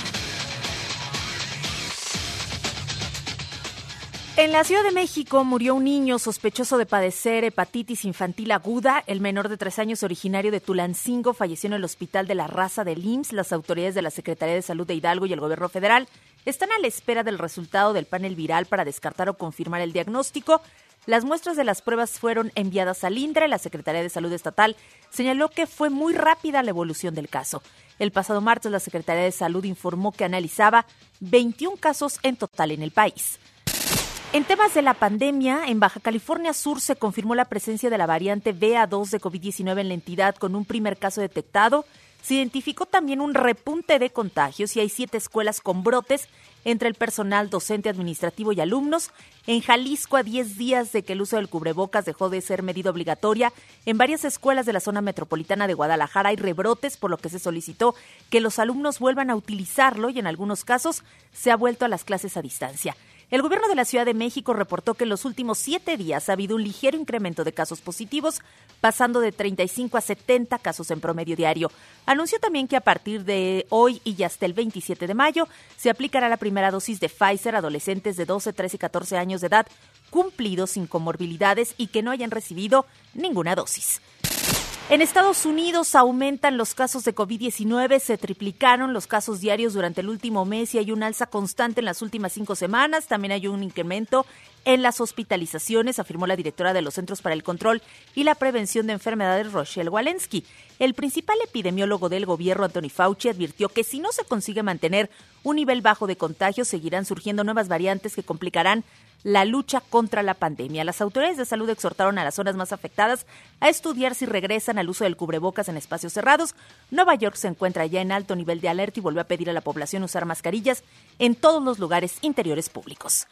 [SPEAKER 8] En la Ciudad de México murió un niño sospechoso de padecer hepatitis infantil aguda. El menor de 3 años, originario de Tulancingo, falleció en el Hospital de la Raza del IMSS. Las autoridades de la Secretaría de Salud de Hidalgo y el Gobierno Federal están a la espera del resultado del panel viral para descartar o confirmar el diagnóstico. Las muestras de las pruebas fueron enviadas al INDRE. La Secretaría de Salud Estatal señaló que fue muy rápida la evolución del caso. El pasado martes, la Secretaría de Salud informó que analizaba 21 casos en total en el país. En temas de la pandemia, en Baja California Sur se confirmó la presencia de la variante BA2 de COVID-19 en la entidad con un primer caso detectado. Se identificó también un repunte de contagios y hay 7 escuelas con brotes entre el personal docente, administrativo y alumnos. En Jalisco, a 10 días de que el uso del cubrebocas dejó de ser medida obligatoria, en varias escuelas de la zona metropolitana de Guadalajara hay rebrotes, por lo que se solicitó que los alumnos vuelvan a utilizarlo y en algunos casos se ha vuelto a las clases a distancia. El gobierno de la Ciudad de México reportó que en los últimos 7 días ha habido un ligero incremento de casos positivos, pasando de 35 a 70 casos en promedio diario. Anunció también que a partir de hoy y hasta el 27 de mayo se aplicará la primera dosis de Pfizer a adolescentes de 12, 13 y 14 años de edad cumplidos sin comorbilidades y que no hayan recibido ninguna dosis. En Estados Unidos aumentan los casos de COVID-19, se triplicaron los casos diarios durante el último mes y hay un alza constante en las últimas 5 semanas. También hay un incremento en las hospitalizaciones, afirmó la directora de los Centros para el Control y la Prevención de Enfermedades, Rochelle Walensky. El principal epidemiólogo del gobierno, Anthony Fauci, advirtió que si no se consigue mantener un nivel bajo de contagios, seguirán surgiendo nuevas variantes que complicarán la lucha contra la pandemia. Las autoridades de salud exhortaron a las zonas más afectadas a estudiar si regresan al uso del cubrebocas en espacios cerrados. Nueva York se encuentra ya en alto nivel de alerta y volvió a pedir a la población usar mascarillas en todos los lugares interiores públicos.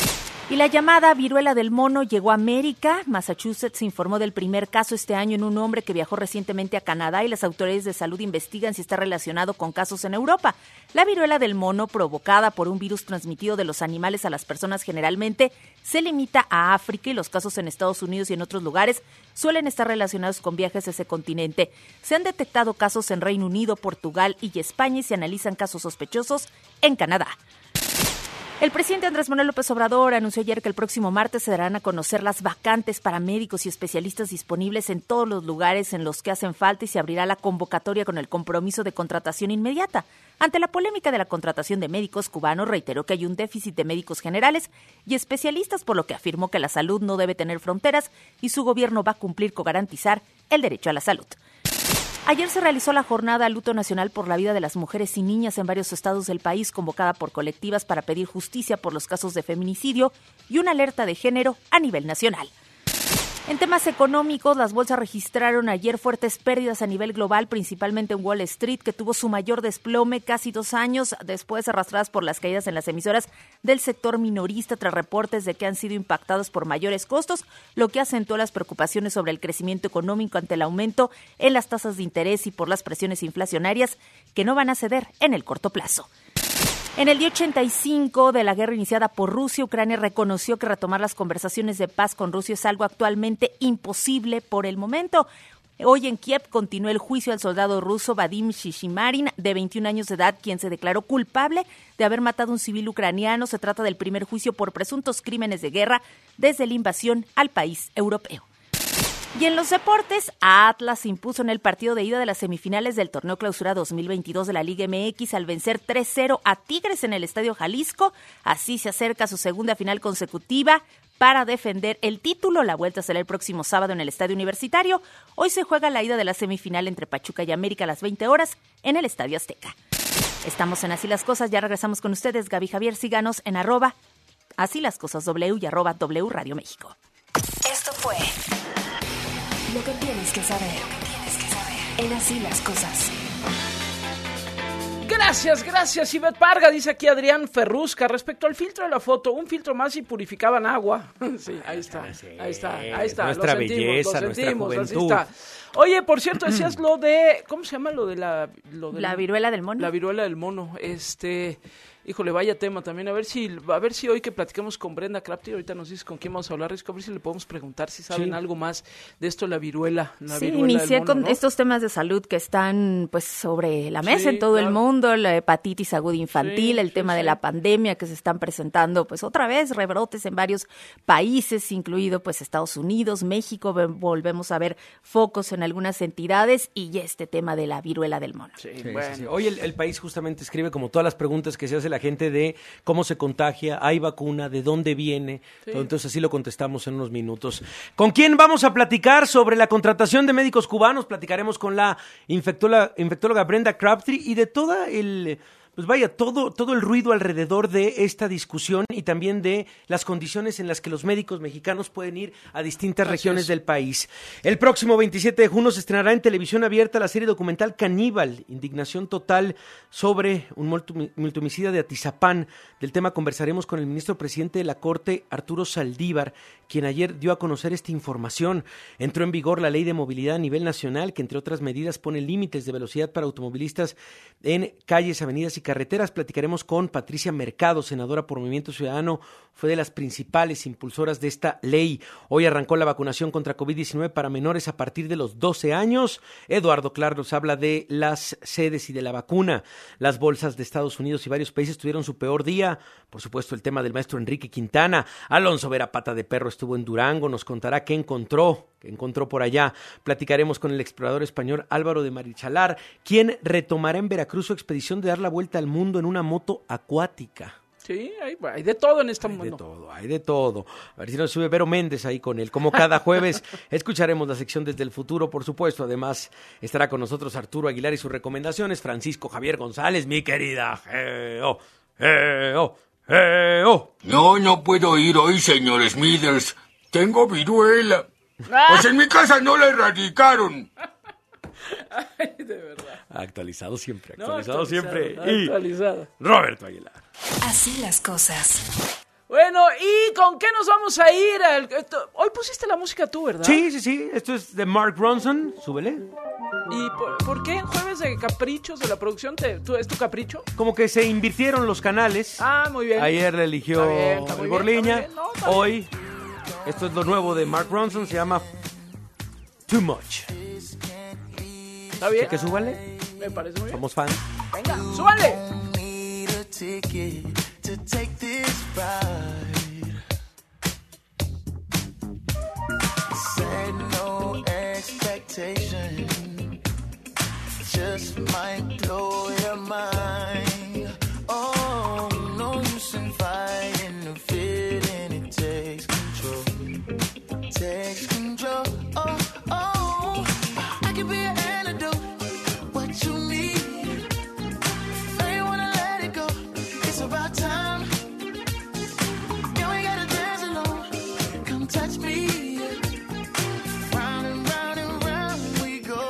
[SPEAKER 8] Y la llamada viruela del mono llegó a América. Massachusetts informó del primer caso este año en un hombre que viajó recientemente a Canadá y las autoridades de salud investigan si está relacionado con casos en Europa. La viruela del mono, provocada por un virus transmitido de los animales a las personas generalmente, se limita a África y los casos en Estados Unidos y en otros lugares suelen estar relacionados con viajes a ese continente. Se han detectado casos en Reino Unido, Portugal y España y se analizan casos sospechosos en Canadá. El presidente Andrés Manuel López Obrador anunció ayer que el próximo martes se darán a conocer las vacantes para médicos y especialistas disponibles en todos los lugares en los que hacen falta y se abrirá la convocatoria con el compromiso de contratación inmediata. Ante la polémica de la contratación de médicos cubanos, reiteró que hay un déficit de médicos generales y especialistas, por lo que afirmó que la salud no debe tener fronteras y su gobierno va a cumplir con garantizar el derecho a la salud. Ayer se realizó la jornada Luto Nacional por la Vida de las Mujeres y Niñas en varios estados del país, convocada por colectivas para pedir justicia por los casos de feminicidio y una alerta de género a nivel nacional. En temas económicos, las bolsas registraron ayer fuertes pérdidas a nivel global, principalmente en Wall Street, que tuvo su mayor desplome casi 2 años después, arrastradas por las caídas en las emisoras del sector minorista tras reportes de que han sido impactados por mayores costos, lo que acentuó las preocupaciones sobre el crecimiento económico ante el aumento en las tasas de interés y por las presiones inflacionarias que no van a ceder en el corto plazo. En el día 85 de la guerra iniciada por Rusia, Ucrania reconoció que retomar las conversaciones de paz con Rusia es algo actualmente imposible por el momento. Hoy en Kiev continuó el juicio al soldado ruso Vadim Shishimarin, de 21 años de edad, quien se declaró culpable de haber matado a un civil ucraniano. Se trata del primer juicio por presuntos crímenes de guerra desde la invasión al país europeo. Y en los deportes, Atlas se impuso en el partido de ida de las semifinales del Torneo Clausura 2022 de la Liga MX al vencer 3-0 a Tigres en el Estadio Jalisco. Así se acerca a su segunda final consecutiva para defender el título. La vuelta será el próximo sábado en el Estadio Universitario. Hoy se juega la ida de la semifinal entre Pachuca y América a las 20 horas en el Estadio Azteca. Estamos en Así las Cosas, ya regresamos con ustedes. Gaby Javier, síganos en @Así las Cosas W y @W Radio México.
[SPEAKER 9] Esto fue lo que tienes que saber. En Así las Cosas.
[SPEAKER 2] Gracias, Ivette Parga. Dice aquí Adrián Ferrusca, respecto al filtro de la foto, un filtro más y purificaban agua. Sí, ahí está.
[SPEAKER 3] Nuestra belleza, nuestra juventud.
[SPEAKER 2] Así está. Oye, por cierto, decías lo de, ¿cómo se llama? Lo de la
[SPEAKER 8] viruela del mono.
[SPEAKER 2] La viruela del mono. Híjole, vaya tema también. A ver si hoy que platicamos con Brenda Crafty, ahorita nos dices con quién vamos a hablar, a ver si le podemos preguntar si saben algo más de esto, la viruela
[SPEAKER 8] inicié
[SPEAKER 2] del mono,
[SPEAKER 8] con
[SPEAKER 2] ¿no?
[SPEAKER 8] estos temas de salud que están pues sobre la mesa en todo el mundo, la hepatitis aguda infantil, el tema de la pandemia que se están presentando pues otra vez, rebrotes en varios países, incluido pues Estados Unidos, México, volvemos a ver focos en algunas entidades y este tema de la viruela del mono.
[SPEAKER 3] Sí. Hoy el país justamente escribe como todas las preguntas que se hace la gente de cómo se contagia, hay vacuna, de dónde viene, entonces así lo contestamos en unos minutos. ¿Con quién vamos a platicar sobre la contratación de médicos cubanos? Platicaremos con la infectóloga Brenda Crabtree y de toda todo el ruido alrededor de esta discusión y también de las condiciones en las que los médicos mexicanos pueden ir a distintas regiones del país. El próximo 27 de junio se estrenará en televisión abierta la serie documental Caníbal, Indignación Total, sobre un multihomicida de Atizapán. Del tema conversaremos con el ministro presidente de la Corte, Arturo Saldívar, quien ayer dio a conocer esta información. Entró en vigor la Ley de Movilidad a nivel nacional, que entre otras medidas pone límites de velocidad para automovilistas en calles, avenidas y carreteras. Platicaremos con Patricia Mercado, senadora por Movimiento Ciudadano, fue de las principales impulsoras de esta ley. Hoy arrancó la vacunación contra COVID-19 para menores a partir de los 12 años. Eduardo Clark nos habla de las sedes y de la vacuna. Las bolsas de Estados Unidos y varios países tuvieron su peor día. Por supuesto, el tema del maestro Enrique Quintana. Alonso Vera Pata de Perro estuvo en Durango, nos contará qué encontró por allá. Platicaremos con el explorador español Álvaro de Marichalar, quien retomará en Veracruz su expedición de dar la vuelta al mundo en una moto acuática.
[SPEAKER 2] Sí, hay de todo en este mundo.
[SPEAKER 3] Hay de todo. A ver si nos sube Vero Méndez ahí con él. Como cada jueves, escucharemos la sección Desde el Futuro, por supuesto. Además, estará con nosotros Arturo Aguilar y sus recomendaciones. Francisco Javier González, mi querida
[SPEAKER 10] No puedo ir hoy, señor Smithers. Tengo viruela. Pues en mi casa no la erradicaron.
[SPEAKER 2] Ay, de verdad.
[SPEAKER 3] Actualizado siempre.
[SPEAKER 2] Y
[SPEAKER 3] Roberto Aguilar.
[SPEAKER 9] Así las cosas.
[SPEAKER 2] Bueno, ¿y con qué nos vamos a ir? Hoy pusiste la música tú, ¿verdad?
[SPEAKER 3] Sí. Esto es de Mark Ronson. Súbele.
[SPEAKER 2] ¿Y por qué en jueves de caprichos de la producción es tu capricho?
[SPEAKER 3] Como que se invirtieron los canales.
[SPEAKER 2] Ah, muy bien.
[SPEAKER 3] Ayer le eligió el Borliña. Hoy,
[SPEAKER 2] bien.
[SPEAKER 3] Esto es lo nuevo de Mark Ronson. Se llama Too Much.
[SPEAKER 2] ¿Está bien?
[SPEAKER 3] ¿Que súbale?
[SPEAKER 2] Me parece muy bien.
[SPEAKER 3] Somos fans.
[SPEAKER 2] Venga, súbale.
[SPEAKER 11] To take this ride, set no expectation, just might blow your mind. Oh, no use in fighting the feeling, it takes control. Oh, I can be an antidote, what you need. I ain't wanna let it go. It's about time. Yeah, we gotta dance alone. Come touch me. Round and round and round we go.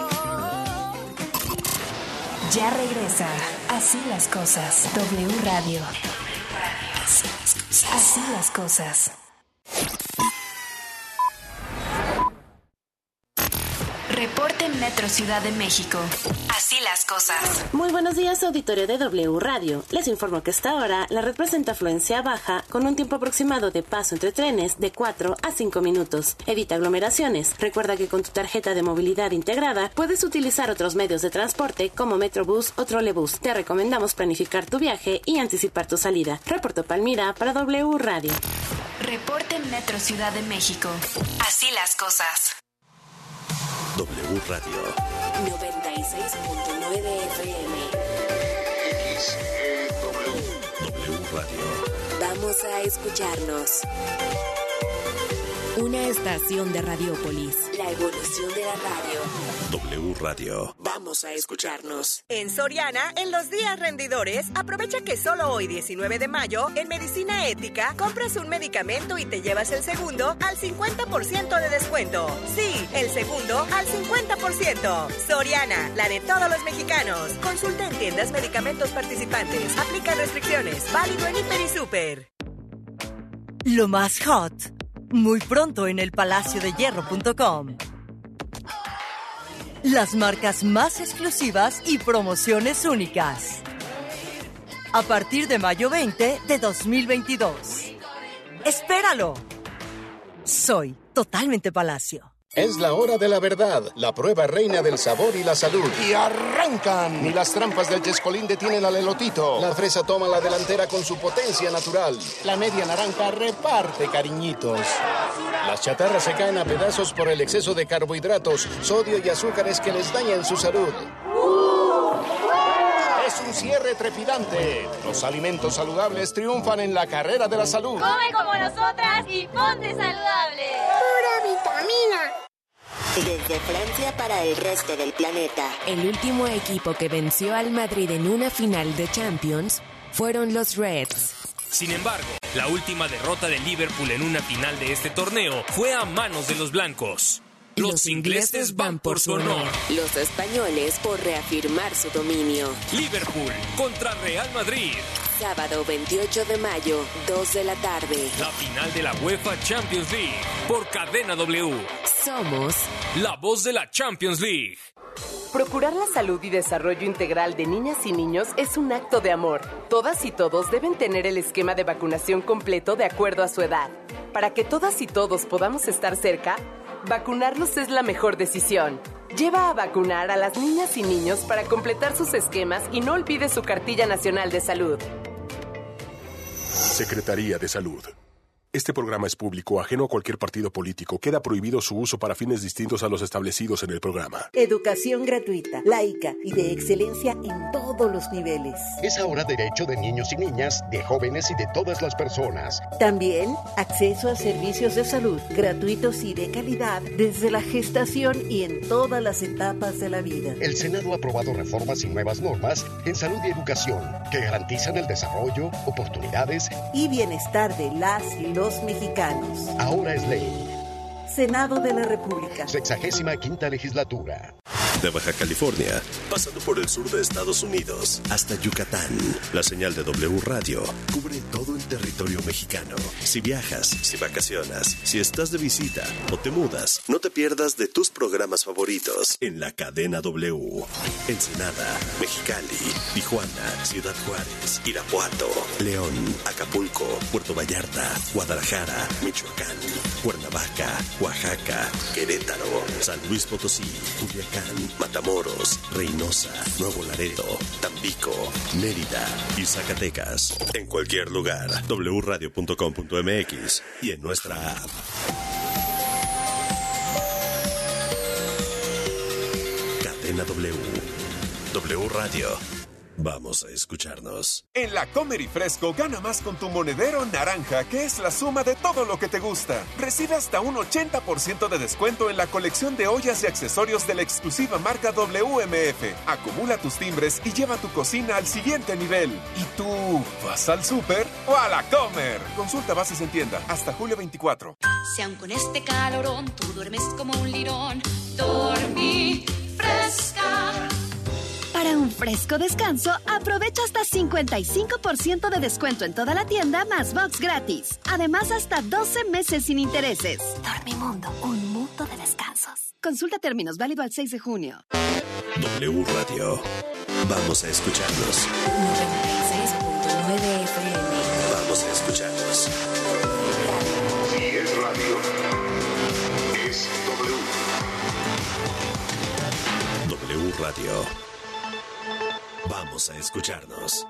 [SPEAKER 9] Ya regresa. Así las cosas. W Radio. Así las cosas. Reporte Metro Ciudad de México. Así las cosas.
[SPEAKER 12] Muy buenos días, auditorio de W Radio. Les informo que hasta ahora la red presenta afluencia baja con un tiempo aproximado de paso entre trenes de 4 a 5 minutos. Evita aglomeraciones. Recuerda que con tu tarjeta de movilidad integrada puedes utilizar otros medios de transporte como Metrobús o Trolebús. Te recomendamos planificar tu viaje y anticipar tu salida. Reportó Palmira para W Radio.
[SPEAKER 9] Reporte Metro Ciudad de México. Así las cosas.
[SPEAKER 13] W Radio
[SPEAKER 12] 96.9 FM.
[SPEAKER 13] W Radio.
[SPEAKER 12] Vamos a escucharnos. Una estación de Radiopolis. La evolución de la radio.
[SPEAKER 13] W Radio.
[SPEAKER 12] Vamos.
[SPEAKER 14] Vamos a escucharnos.
[SPEAKER 15] En Soriana, en los días rendidores, aprovecha que solo hoy, 19 de mayo, en Medicina Ética, compras un medicamento y te llevas el segundo al 50% de descuento. Sí, el segundo al 50%. Soriana, la de todos los mexicanos. Consulta en tiendas medicamentos participantes. Aplica restricciones. Válido en Hiper y Super.
[SPEAKER 16] Lo más hot, muy pronto en elpalaciodehierro.com. Las marcas más exclusivas y promociones únicas. A partir de mayo 20 de 2022. ¡Espéralo! Soy totalmente Palacio.
[SPEAKER 17] Es la hora de la verdad, la prueba reina del sabor y la salud. ¡Y arrancan! Ni las trampas del Chescolín detienen al elotito. La fresa toma la delantera con su potencia natural. La media naranja reparte cariñitos. Las chatarras se caen a pedazos por el exceso de carbohidratos, sodio y azúcares que les dañan su salud. Es un cierre trepidante. Los alimentos saludables triunfan en la carrera de la salud.
[SPEAKER 18] Come como nosotras y ponte saludable.
[SPEAKER 19] Pura vitamina.
[SPEAKER 14] Desde Francia para el resto del planeta.
[SPEAKER 9] El último equipo que venció al Madrid en una final de Champions fueron los Reds.
[SPEAKER 20] Sin embargo, la última derrota de Liverpool en una final de este torneo fue a manos de los blancos. Los ingleses van por su honor.
[SPEAKER 14] Los españoles por reafirmar su dominio.
[SPEAKER 20] Liverpool contra Real Madrid.
[SPEAKER 14] Sábado 28 de mayo, 2 de la tarde.
[SPEAKER 20] La final de la UEFA Champions League por Cadena W.
[SPEAKER 9] Somos
[SPEAKER 20] la voz de la Champions League.
[SPEAKER 21] Procurar la salud y desarrollo integral de niñas y niños es un acto de amor. Todas y todos deben tener el esquema de vacunación completo de acuerdo a su edad. Para que todas y todos podamos estar cerca, vacunarlos es la mejor decisión. Lleva a vacunar a las niñas y niños para completar sus esquemas y no olvide su cartilla nacional de salud.
[SPEAKER 22] Secretaría de Salud. Este programa es público, ajeno a cualquier partido político. Queda prohibido su uso para fines distintos a los establecidos en el programa.
[SPEAKER 23] Educación gratuita, laica y de excelencia en todos los niveles.
[SPEAKER 17] Es ahora derecho de niños y niñas, de jóvenes y de todas las personas.
[SPEAKER 23] También acceso a servicios de salud gratuitos y de calidad desde la gestación y en todas las etapas de la vida.
[SPEAKER 17] El Senado ha aprobado reformas y nuevas normas en salud y educación que garantizan el desarrollo, oportunidades
[SPEAKER 23] y bienestar de las y los mexicanos.
[SPEAKER 17] Ahora es ley.
[SPEAKER 23] Senado de la República.
[SPEAKER 17] 65ª legislatura.
[SPEAKER 13] De Baja California, pasando por el sur de Estados Unidos, hasta Yucatán. La señal de W Radio cubre todo el territorio mexicano. Si viajas, si vacacionas, si estás de visita o te mudas, no te pierdas de tus programas favoritos en la cadena W. Ensenada, Mexicali, Tijuana, Ciudad Juárez, Irapuato, León, Acapulco, Puerto Vallarta, Guadalajara, Michoacán, Cuernavaca, Oaxaca, Querétaro, San Luis Potosí, Culiacán, Matamoros, Reynosa, Nuevo Laredo, Tampico, Mérida y Zacatecas. En cualquier lugar, wradio.com.mx y en nuestra app. Cadena W. W Radio. Vamos a escucharnos.
[SPEAKER 24] En la Comer y Fresco gana más con tu monedero naranja, que es la suma de todo lo que te gusta. Recibe hasta un 80% de descuento en la colección de ollas y accesorios de la exclusiva marca WMF. Acumula tus timbres y lleva tu cocina al siguiente nivel. ¿Y tú vas al súper o a la Comer? Consulta bases en tienda hasta julio 24.
[SPEAKER 25] Si aun con este calorón tú duermes como un lirón, dormí fresca.
[SPEAKER 26] Para un fresco descanso, aprovecha hasta 55% de descuento en toda la tienda más box gratis. Además, hasta 12 meses sin intereses.
[SPEAKER 9] Dormimundo, un mundo de descansos.
[SPEAKER 26] Consulta términos, válido al 6 de junio.
[SPEAKER 13] W Radio. Vamos a escucharnos.
[SPEAKER 9] 96.9 FM.
[SPEAKER 13] Vamos a escucharnos.
[SPEAKER 7] Si es radio, es W.
[SPEAKER 13] W Radio. Vamos a escucharnos.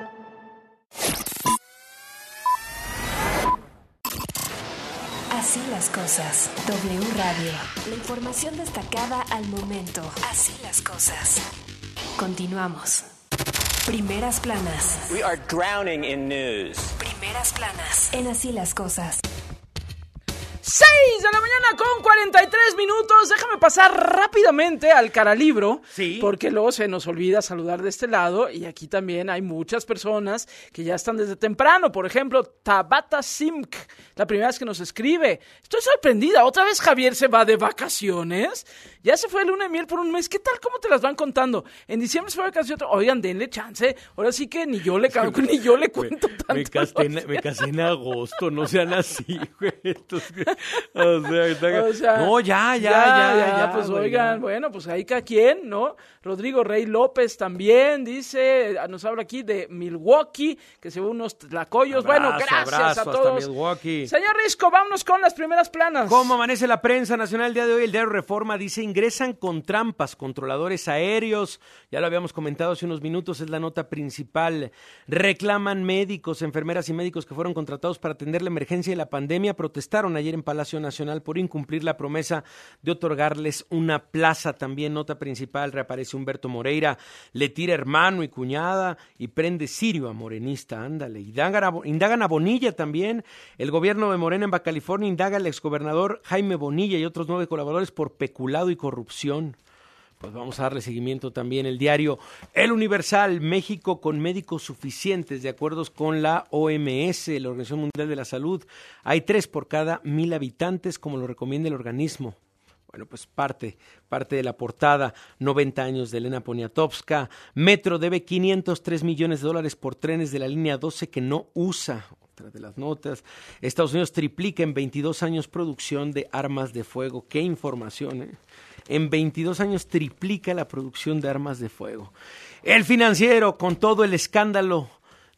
[SPEAKER 9] Así las cosas. W Radio. La información destacada al momento. Así las cosas. Continuamos. Primeras planas.
[SPEAKER 27] We are drowning in news.
[SPEAKER 9] Primeras planas. En Así las cosas.
[SPEAKER 2] 6 de la mañana con 43 minutos. Déjame pasar rápidamente al caralibro,
[SPEAKER 3] sí,
[SPEAKER 2] porque luego se nos olvida saludar de este lado. Y aquí también hay muchas personas que ya están desde temprano. Por ejemplo, Tabata Simk, la primera vez que nos escribe. Estoy sorprendida. ¿Otra vez Javier se va de vacaciones? Ya se fue de luna de miel por un mes. ¿Qué tal? ¿Cómo te las van contando? En diciembre se fue de vacaciones. Oigan, denle chance. Ahora sí que ni yo le cuento tanto.
[SPEAKER 3] Me casé en agosto, no sean así, güey. Entonces, o sea, no, ya.
[SPEAKER 2] Pues
[SPEAKER 3] güey,
[SPEAKER 2] oigan, bueno, pues ahí cada quien, ¿no? Rodrigo Rey López también dice, nos habla aquí de Milwaukee, que se ve unos tlacoyos. Bueno, gracias a todos.
[SPEAKER 3] Hasta Milwaukee.
[SPEAKER 2] Señor Risco, vámonos con las primeras planas.
[SPEAKER 3] ¿Cómo amanece la prensa nacional el día de hoy? El diario Reforma dice, ingresan con trampas controladores aéreos. Ya lo habíamos comentado hace unos minutos, es la nota principal. Reclaman médicos, enfermeras y médicos que fueron contratados para atender la emergencia de la pandemia. Protestaron ayer en Palacio Nacional por incumplir la promesa de otorgarles una plaza. También nota principal, reaparece Humberto Moreira, le tira hermano y cuñada y prende Sirio a morenista, ándale. Indagan a Bonilla también. El gobierno de Morena en Baja California indaga al exgobernador Jaime Bonilla y otros 9 colaboradores por peculado y corrupción. Pues vamos a darle seguimiento también. El diario El Universal, México con médicos suficientes, de acuerdo con la OMS, la Organización Mundial de la Salud. Hay 3 por cada 1,000 habitantes, como lo recomienda el organismo. Bueno, pues parte de la portada, 90 años de Elena Poniatowska. Metro debe $503 millones por trenes de la línea 12 que no usa. Otra de las notas. Estados Unidos triplica en 22 años producción de armas de fuego. ¡Qué información, eh! En 22 años triplica la producción de armas de fuego. El Financiero, con todo el escándalo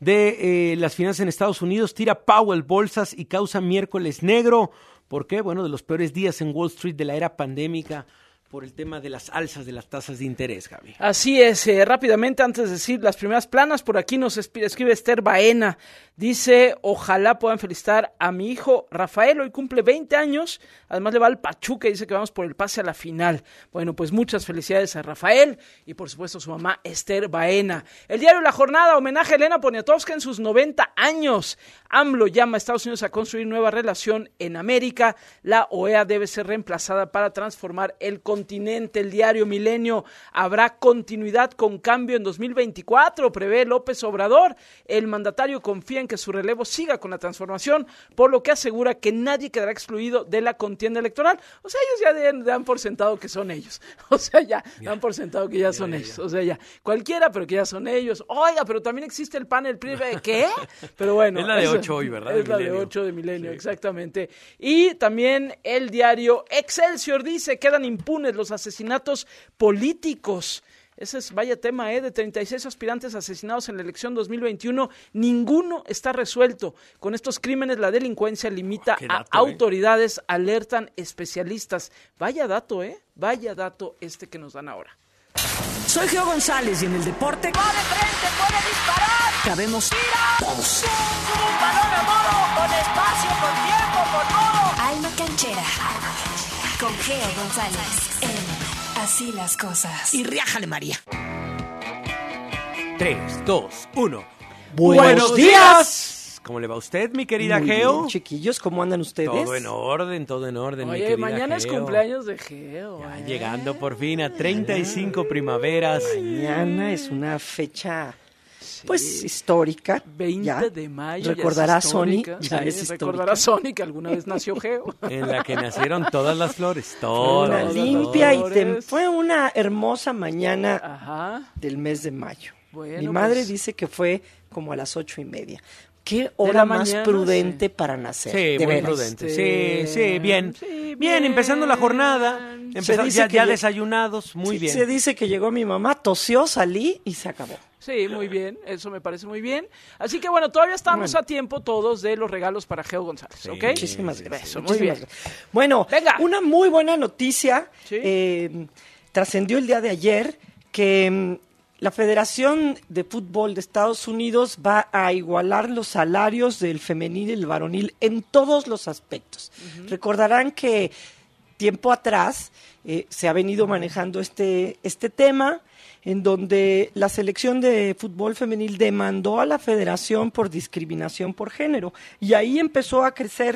[SPEAKER 3] de las finanzas en Estados Unidos, tira Powell bolsas y causa miércoles negro. ¿Por qué? Bueno, de los peores días en Wall Street de la era pandémica por el tema de las alzas de las tasas de interés, Javi.
[SPEAKER 2] Así es, rápidamente, antes de decir las primeras planas, por aquí nos escribe Esther Baena. Dice, ojalá puedan felicitar a mi hijo Rafael, hoy cumple 20 años, además le va al Pachuca y dice que vamos por el pase a la final. Bueno, pues muchas felicidades a Rafael y por supuesto a su mamá Esther Baena. El diario La Jornada, homenaje a Elena Poniatowska en sus 90 años. AMLO llama a Estados Unidos a construir nueva relación en América. La OEA debe ser reemplazada para transformar el continente. El diario Milenio, habrá continuidad con cambio en 2024, prevé López Obrador. El mandatario confía en que su relevo siga con la transformación, por lo que asegura que nadie quedará excluido de la contienda electoral. O sea, ellos ya dan por sentado que son ellos. O sea, ya dan por sentado que ya son ellos. O sea, ya cualquiera, pero que ya son ellos. Oiga, pero también existe el panel PRI. ¿Qué? Pero bueno.
[SPEAKER 3] Es la de 8 hoy, ¿verdad?
[SPEAKER 2] Es la de 8 de Milenio, sí. Exactamente. Y también el diario Excelsior dice, quedan impunes los asesinatos políticos. Ese es, vaya tema, de 36 aspirantes asesinados en la elección 2021, ninguno está resuelto. Con estos crímenes la delincuencia limita a autoridades, alertan especialistas. Vaya dato, vaya dato que nos dan ahora.
[SPEAKER 1] Soy Geo González y en el deporte...
[SPEAKER 4] ¡Va de frente, puede disparar!
[SPEAKER 1] Cabemos...
[SPEAKER 4] ¡Todos! ¡Un balón a modo! ¡Con espacio, con tiempo, con modo!
[SPEAKER 9] Alma Canchera, con Geo González, en Así las Cosas.
[SPEAKER 1] Y riájale, María.
[SPEAKER 3] 3, 2, 1.
[SPEAKER 2] ¡Buenos días!
[SPEAKER 3] ¿Cómo le va a usted, mi querida
[SPEAKER 1] Muy
[SPEAKER 3] Geo?
[SPEAKER 1] Bien, chiquillos, ¿cómo andan ustedes?
[SPEAKER 3] Todo en orden,
[SPEAKER 2] Oye,
[SPEAKER 3] mi querida
[SPEAKER 2] mañana es
[SPEAKER 3] Geo.
[SPEAKER 2] cumpleaños de Geo.
[SPEAKER 3] Llegando por fin a 35 primaveras.
[SPEAKER 1] Mañana es una fecha... Pues histórica.
[SPEAKER 2] 20
[SPEAKER 1] ya.
[SPEAKER 2] de mayo.
[SPEAKER 1] Recordará
[SPEAKER 2] ya es
[SPEAKER 1] Sony.
[SPEAKER 2] histórica.
[SPEAKER 1] Ya
[SPEAKER 2] sí,
[SPEAKER 1] es histórica.
[SPEAKER 2] Recordará Sony que alguna vez nació Geo.
[SPEAKER 3] En la que nacieron todas las flores.
[SPEAKER 1] Una
[SPEAKER 3] Todas.
[SPEAKER 1] limpia y fue una hermosa mañana del mes de mayo.
[SPEAKER 2] Bueno,
[SPEAKER 1] Mi madre
[SPEAKER 2] pues,
[SPEAKER 1] dice que fue como a las 8:30. Qué hora más
[SPEAKER 2] mañana,
[SPEAKER 1] prudente para nacer.
[SPEAKER 3] Sí,
[SPEAKER 1] de
[SPEAKER 3] muy
[SPEAKER 1] veras.
[SPEAKER 3] prudente. Sí, bien. Bien, empezando la jornada. Ya desayunados, muy bien.
[SPEAKER 1] Se dice que llegó mi mamá, tosió, salí y se acabó.
[SPEAKER 2] Sí, muy bien, eso me parece muy bien. Así que bueno, todavía estamos a tiempo todos de los regalos para Geo González, ¿ok?
[SPEAKER 1] Muchísimas gracias.
[SPEAKER 2] Eso, muy bien.
[SPEAKER 1] Bueno,
[SPEAKER 2] venga.
[SPEAKER 1] Una muy buena noticia
[SPEAKER 2] ¿Sí?
[SPEAKER 1] Trascendió el día de ayer que la Federación de Fútbol de Estados Unidos va a igualar los salarios del femenil y el varonil en todos los aspectos. Recordarán que tiempo atrás se ha venido manejando este tema en donde la selección de fútbol femenil demandó a la federación por discriminación por género y ahí empezó a crecer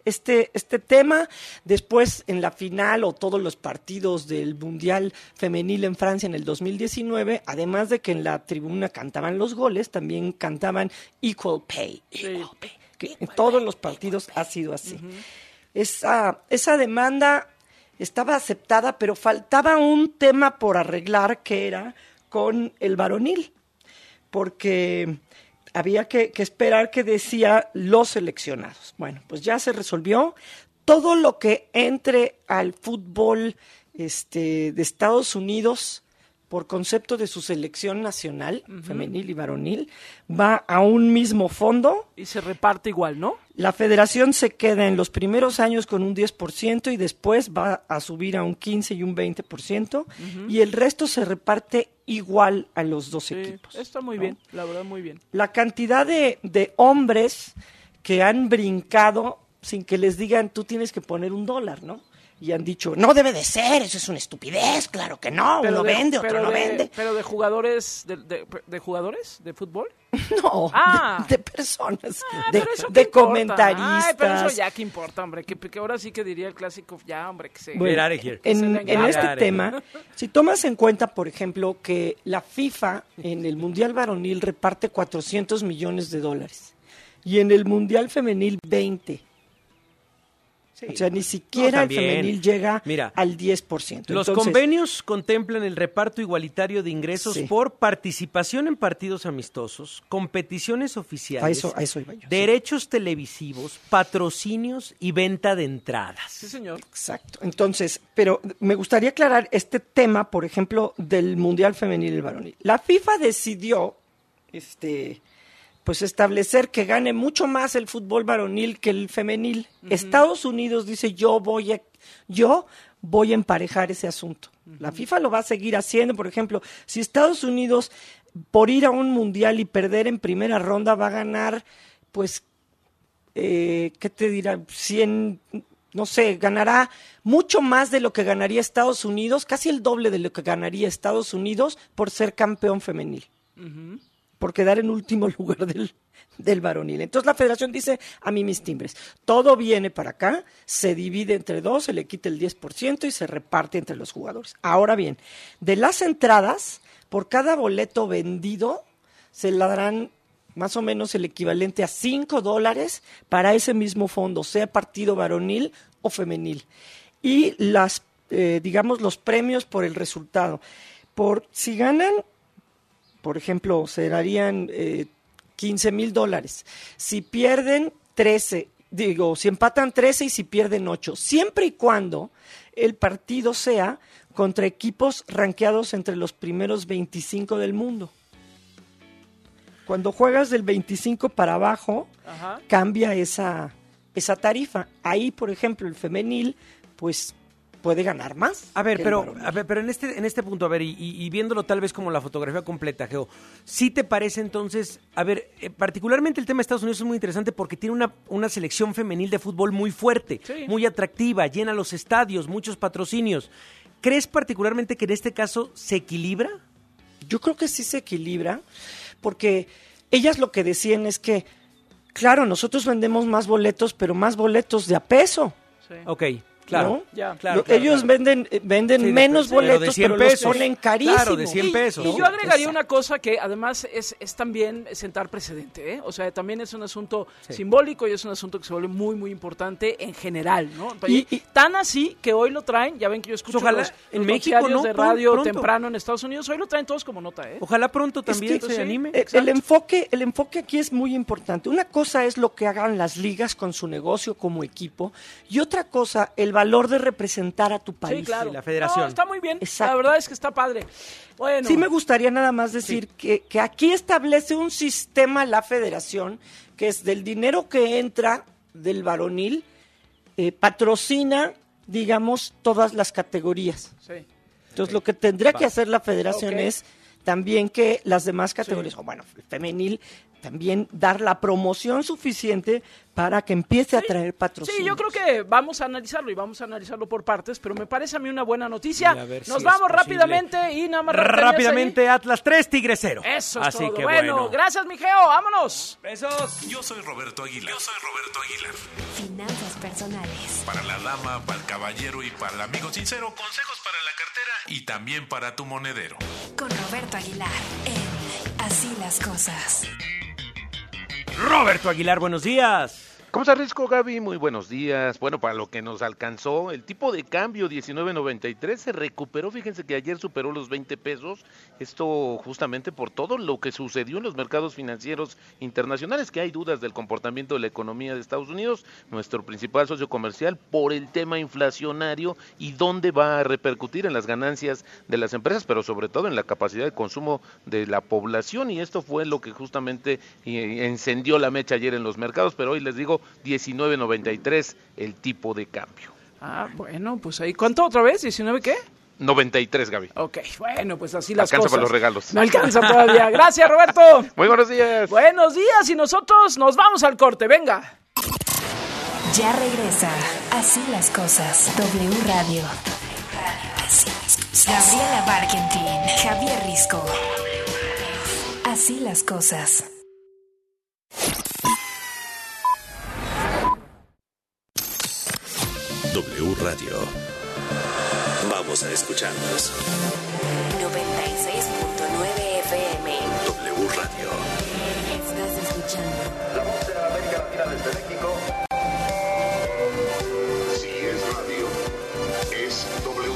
[SPEAKER 1] este tema. Después, en la final o todos los partidos del Mundial Femenil en Francia en el 2019, además de que en la tribuna cantaban los goles, también cantaban Equal Pay. Equal Pay. Que en todos los partidos ha sido así. Esa demanda estaba aceptada, pero faltaba un tema por arreglar, que era con el varonil, porque había que esperar qué decía los seleccionados. Bueno, pues ya se resolvió. Todo lo que entre al fútbol de Estados Unidos por concepto de su selección nacional, femenil y varonil, va a un mismo fondo.
[SPEAKER 2] Y se reparte igual, ¿no?
[SPEAKER 1] La federación se queda en los primeros años con un 10% y después va a subir a un 15% y un 20%, y el resto se reparte igual a los dos equipos.
[SPEAKER 2] Está muy bien, la verdad muy bien.
[SPEAKER 1] La cantidad de hombres que han brincado sin que les digan, tú tienes que poner $1, ¿no? Y han dicho, no debe de ser, eso es una estupidez, claro que no, pero uno vende, otro no vende.
[SPEAKER 2] ¿Pero de jugadores, de jugadores de fútbol?
[SPEAKER 1] No, de personas,
[SPEAKER 2] de
[SPEAKER 1] comentaristas.
[SPEAKER 2] Ay, pero eso ya que importa, hombre, que ahora sí que diría el clásico, ya, hombre, que se...
[SPEAKER 1] Bueno, en este tema, si tomas en cuenta, por ejemplo, que la FIFA en el Mundial Varonil reparte $400 millones y en el Mundial Femenil 20. Sí. O sea, ni siquiera el femenil llega al 10%.
[SPEAKER 3] Los convenios contemplan el reparto igualitario de ingresos por participación en partidos amistosos, competiciones oficiales,
[SPEAKER 1] a eso iba yo,
[SPEAKER 3] derechos televisivos, patrocinios y venta de entradas.
[SPEAKER 2] Sí, señor.
[SPEAKER 1] Exacto. Entonces, pero me gustaría aclarar este tema, por ejemplo, del Mundial Femenil y Varonil. La FIFA decidió, pues establecer que gane mucho más el fútbol varonil que el femenil. Estados Unidos dice, yo voy a emparejar ese asunto. La FIFA lo va a seguir haciendo. Por ejemplo, si Estados Unidos, por ir a un mundial y perder en primera ronda, va a ganar, pues, ¿qué te dirá? 100, no sé, ganará mucho más de lo que ganaría Estados Unidos, casi el doble de lo que ganaría Estados Unidos por ser campeón femenil. Por quedar en último lugar del varonil. Entonces la federación dice, a mí mis timbres, todo viene para acá, se divide entre dos, se le quita el 10% y se reparte entre los jugadores. Ahora bien, de las entradas, por cada boleto vendido, se le darán más o menos el equivalente a $5 para ese mismo fondo, sea partido varonil o femenil. Y digamos, los premios por el resultado. Si ganan, por ejemplo, se darían $15,000. Si pierden 13, si empatan 13 y si pierden 8, siempre y cuando el partido sea contra equipos rankeados entre los primeros 25 del mundo. Cuando juegas del 25 para abajo, cambia esa tarifa. Ahí, por ejemplo, el femenil, pues puede ganar más.
[SPEAKER 3] A ver, pero en este punto, y viéndolo tal vez como la fotografía completa, Geo, ¿sí te parece entonces, particularmente el tema de Estados Unidos es muy interesante porque tiene una selección femenil de fútbol muy fuerte, muy atractiva, llena los estadios, muchos patrocinios. ¿Crees particularmente que en este caso se equilibra?
[SPEAKER 1] Yo creo que sí se equilibra, porque ellas lo que decían es que, claro, nosotros vendemos más boletos, pero más boletos de a peso.
[SPEAKER 3] Sí. Ok. Claro,
[SPEAKER 1] ¿no? claro. Ellos venden menos boletos, pero los ponen carísimos.
[SPEAKER 3] Claro, de 100 pesos.
[SPEAKER 2] Y yo agregaría una cosa que además es también sentar precedente, ¿eh? O sea, también es un asunto simbólico y es un asunto que se vuelve muy, muy importante en general, ¿no? Y tan así que hoy lo traen, ya ven que yo escucho los noticiarios de radio pronto. Temprano en Estados Unidos, hoy lo traen todos como nota, ¿eh?
[SPEAKER 3] Ojalá pronto también se anime.
[SPEAKER 1] El enfoque aquí es muy importante. Una cosa es lo que hagan las ligas con su negocio como equipo y otra cosa, el valor de representar a tu país.
[SPEAKER 2] Sí, claro.
[SPEAKER 3] La federación.
[SPEAKER 2] No, está muy bien.
[SPEAKER 1] Exacto.
[SPEAKER 2] La verdad es que está padre. Bueno.
[SPEAKER 1] Sí me gustaría nada más decir que aquí establece un sistema la federación que es del dinero que entra del varonil, patrocina, digamos, todas las categorías. Sí. Entonces lo que tendría que hacer la federación es también que las demás categorías, o bueno, el femenil, también dar la promoción suficiente para que empiece a traer patrocinios.
[SPEAKER 2] Sí, yo creo que vamos a analizarlo por partes, pero me parece a mí una buena noticia. Nos
[SPEAKER 3] si
[SPEAKER 2] vamos rápidamente y nada más
[SPEAKER 3] rápidamente Atlas 3, Tigre 0.
[SPEAKER 2] Eso es
[SPEAKER 3] así
[SPEAKER 2] todo.
[SPEAKER 3] Que
[SPEAKER 2] bueno, gracias, mijeo, vámonos.
[SPEAKER 3] Besos.
[SPEAKER 5] Yo soy Roberto Aguilar.
[SPEAKER 9] Finanzas personales.
[SPEAKER 5] Para la dama, para el caballero y para el amigo sincero, consejos para la cartera y también para tu monedero.
[SPEAKER 9] Con Roberto Aguilar en Así las Cosas.
[SPEAKER 3] Roberto Aguilar, buenos días.
[SPEAKER 6] ¿Cómo estás, Risco, Gaby? Muy buenos días. Bueno, para lo que nos alcanzó, el tipo de cambio 19.93 se recuperó. Fíjense que ayer superó los 20 pesos. Esto justamente por todo lo que sucedió en los mercados financieros internacionales, que hay dudas del comportamiento de la economía de Estados Unidos, nuestro principal socio comercial, por el tema inflacionario y dónde va a repercutir en las ganancias de las empresas, pero sobre todo en la capacidad de consumo de la población. Y esto fue lo que justamente encendió la mecha ayer en los mercados, pero hoy les digo, 19.93 el tipo de cambio.
[SPEAKER 2] Bueno, pues ahí, ¿cuánto otra vez? ¿19 qué?
[SPEAKER 6] 93, Gaby.
[SPEAKER 2] Ok, bueno, pues así las
[SPEAKER 6] alcanza
[SPEAKER 2] cosas.
[SPEAKER 6] para los regalos.
[SPEAKER 2] No alcanza todavía. Gracias, Roberto.
[SPEAKER 6] Muy buenos días.
[SPEAKER 2] Buenos días y nosotros nos vamos al corte, venga.
[SPEAKER 9] Ya regresa Así las Cosas, W Radio. Así las cosas. Gabriela Barkentin, Javier Risco. Así las cosas.
[SPEAKER 13] W Radio. Vamos a escucharnos.
[SPEAKER 14] 96.9 FM.
[SPEAKER 13] W Radio.
[SPEAKER 14] Estás escuchando
[SPEAKER 17] La voz de América Latina desde México. Si es radio, es W.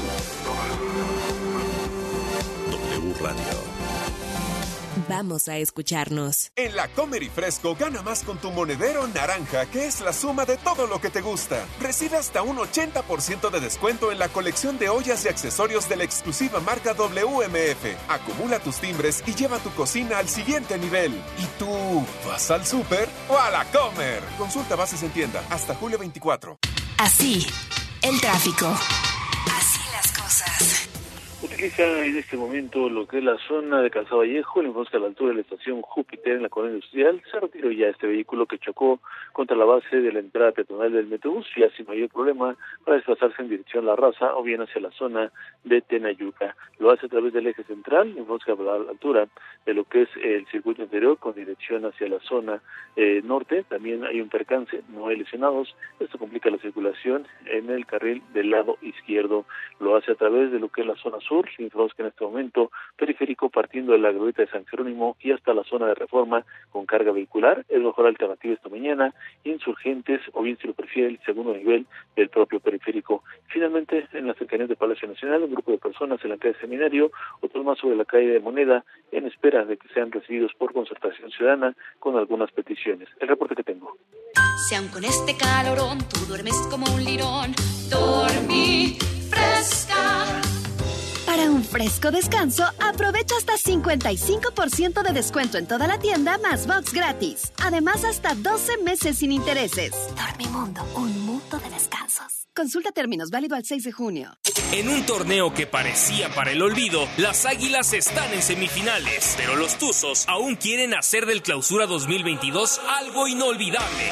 [SPEAKER 13] W Radio.
[SPEAKER 14] Vamos a escucharnos.
[SPEAKER 24] En la Comer y Fresco gana más con tu monedero naranja, que es la suma de todo lo que te gusta. Recibe hasta un 80% de descuento en la colección de ollas y accesorios de la exclusiva marca WMF. Acumula tus timbres y lleva tu cocina al siguiente nivel. ¿Y tú vas al súper o a la Comer? Consulta bases en tienda hasta julio 24.
[SPEAKER 9] Así, el tráfico. Así las cosas.
[SPEAKER 8] Utiliza en este momento lo que es la zona de Calzado Vallejo, en busca a la altura de la estación Júpiter en la colonia industrial. Se retiró ya este vehículo que chocó contra la base de la entrada peatonal del Metrobús, ya sin mayor problema para desplazarse en dirección La Raza o bien hacia la zona de Tenayuca. Lo hace a través del eje central, en busca a la altura de lo que es el circuito interior con dirección hacia la zona norte. También hay un percance, no hay lesionados. Esto complica la circulación en el carril del lado izquierdo. Lo hace a través de lo que es la zona sur. Informamos que en este momento periférico partiendo de la glorieta de San Jerónimo y hasta la zona de Reforma con carga vehicular es mejor alternativa esta mañana. Insurgentes o bien si lo prefiere el segundo nivel del propio periférico. Finalmente en las cercanías de Palacio Nacional un grupo de personas en la calle Seminario, otros más sobre la calle de Moneda en espera de que sean recibidos por concertación ciudadana con algunas peticiones. El reporte que tengo.
[SPEAKER 25] Si aun con este calorón tú duermes como un lirón, dormí fresca.
[SPEAKER 26] Para un fresco descanso, aprovecha hasta 55% de descuento en toda la tienda más box gratis. Además, hasta 12 meses sin intereses.
[SPEAKER 9] Dormimundo, un mundo de descansos.
[SPEAKER 26] Consulta términos, válido al 6 de junio.
[SPEAKER 20] En un torneo que parecía para el olvido, las Águilas están en semifinales, pero los Tuzos aún quieren hacer del Clausura 2022 algo inolvidable.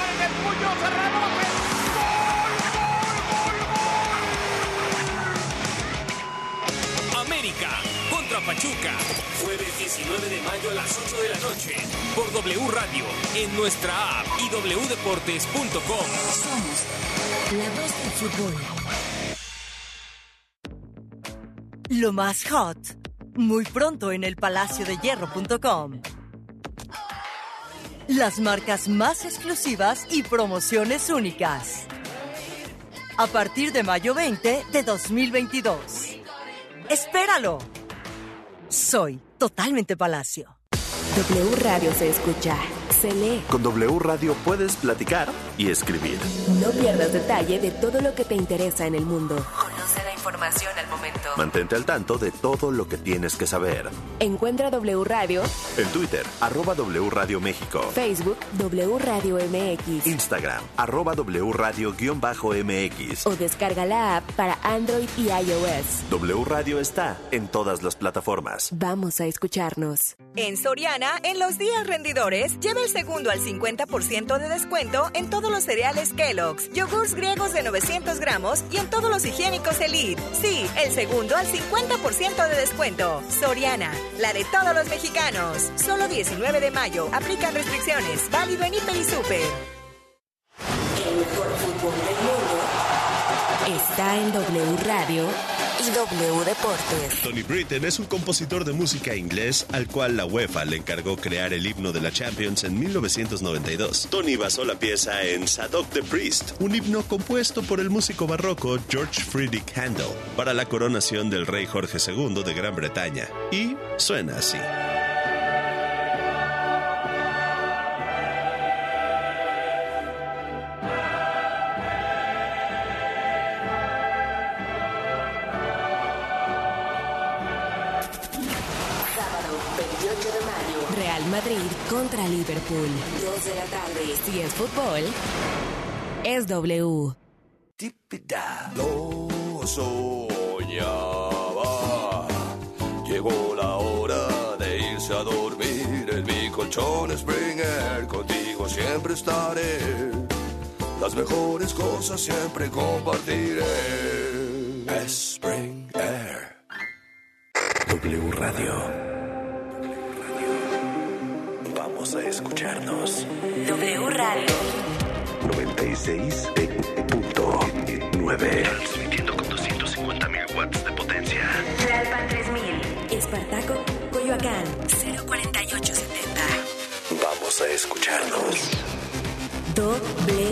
[SPEAKER 20] América contra Pachuca, jueves 19 de mayo a las 8 de la noche, por W Radio, en nuestra app y wdeportes.com.
[SPEAKER 9] Somos la voz del fútbol.
[SPEAKER 16] Lo más hot, muy pronto en el palaciodehierro.com. Las marcas más exclusivas y promociones únicas. A partir de mayo 20 de 2022. ¡Espéralo! Soy totalmente Palacio.
[SPEAKER 14] W Radio se escucha, se lee.
[SPEAKER 13] Con W Radio puedes platicar y escribir.
[SPEAKER 14] No pierdas detalle de todo lo que te interesa en el mundo. Conoce la información información al momento.
[SPEAKER 13] Mantente al tanto de todo lo que tienes que saber.
[SPEAKER 14] Encuentra W Radio
[SPEAKER 13] En Twitter, @W Radio México.
[SPEAKER 14] Facebook, W Radio MX.
[SPEAKER 13] Instagram, @W Radio-MX.
[SPEAKER 14] O descarga la app para Android y iOS.
[SPEAKER 13] W Radio está en todas las plataformas.
[SPEAKER 14] Vamos a escucharnos.
[SPEAKER 10] En Soriana, en los días rendidores, lleva el segundo al 50% de descuento en todos los cereales Kellogg's, yogurts griegos de 900 gramos y en todos los higiénicos Elite. Sí, el segundo al 50% de descuento. Soriana, la de todos los mexicanos. Solo 19 de mayo. Aplican restricciones. Válido en Hiper y Super.
[SPEAKER 14] El mejor fútbol del mundo está en W Radio y W Deportes.
[SPEAKER 13] Tony Britten es un compositor de música inglés al cual la UEFA le encargó crear el himno de la Champions en 1992. Tony basó la pieza en Zadok the Priest, un himno compuesto por el músico barroco George Friedrich Handel para la coronación del rey Jorge II de Gran Bretaña. Y suena así.
[SPEAKER 14] Real Madrid contra Liverpool. 2 de la tarde. Si es fútbol, es W.
[SPEAKER 11] Lo soñaba. Llegó la hora de irse a dormir. En mi colchón Springer, contigo siempre estaré. Las mejores cosas siempre compartiré. Springer.
[SPEAKER 13] W Radio. Vamos a escucharnos.
[SPEAKER 14] W Radio
[SPEAKER 13] 96.9. Transmitiendo con 250.000 watts de potencia.
[SPEAKER 14] Tlalpan 3000. Espartaco, Coyoacán 04870.
[SPEAKER 13] Vamos a escucharnos.
[SPEAKER 14] W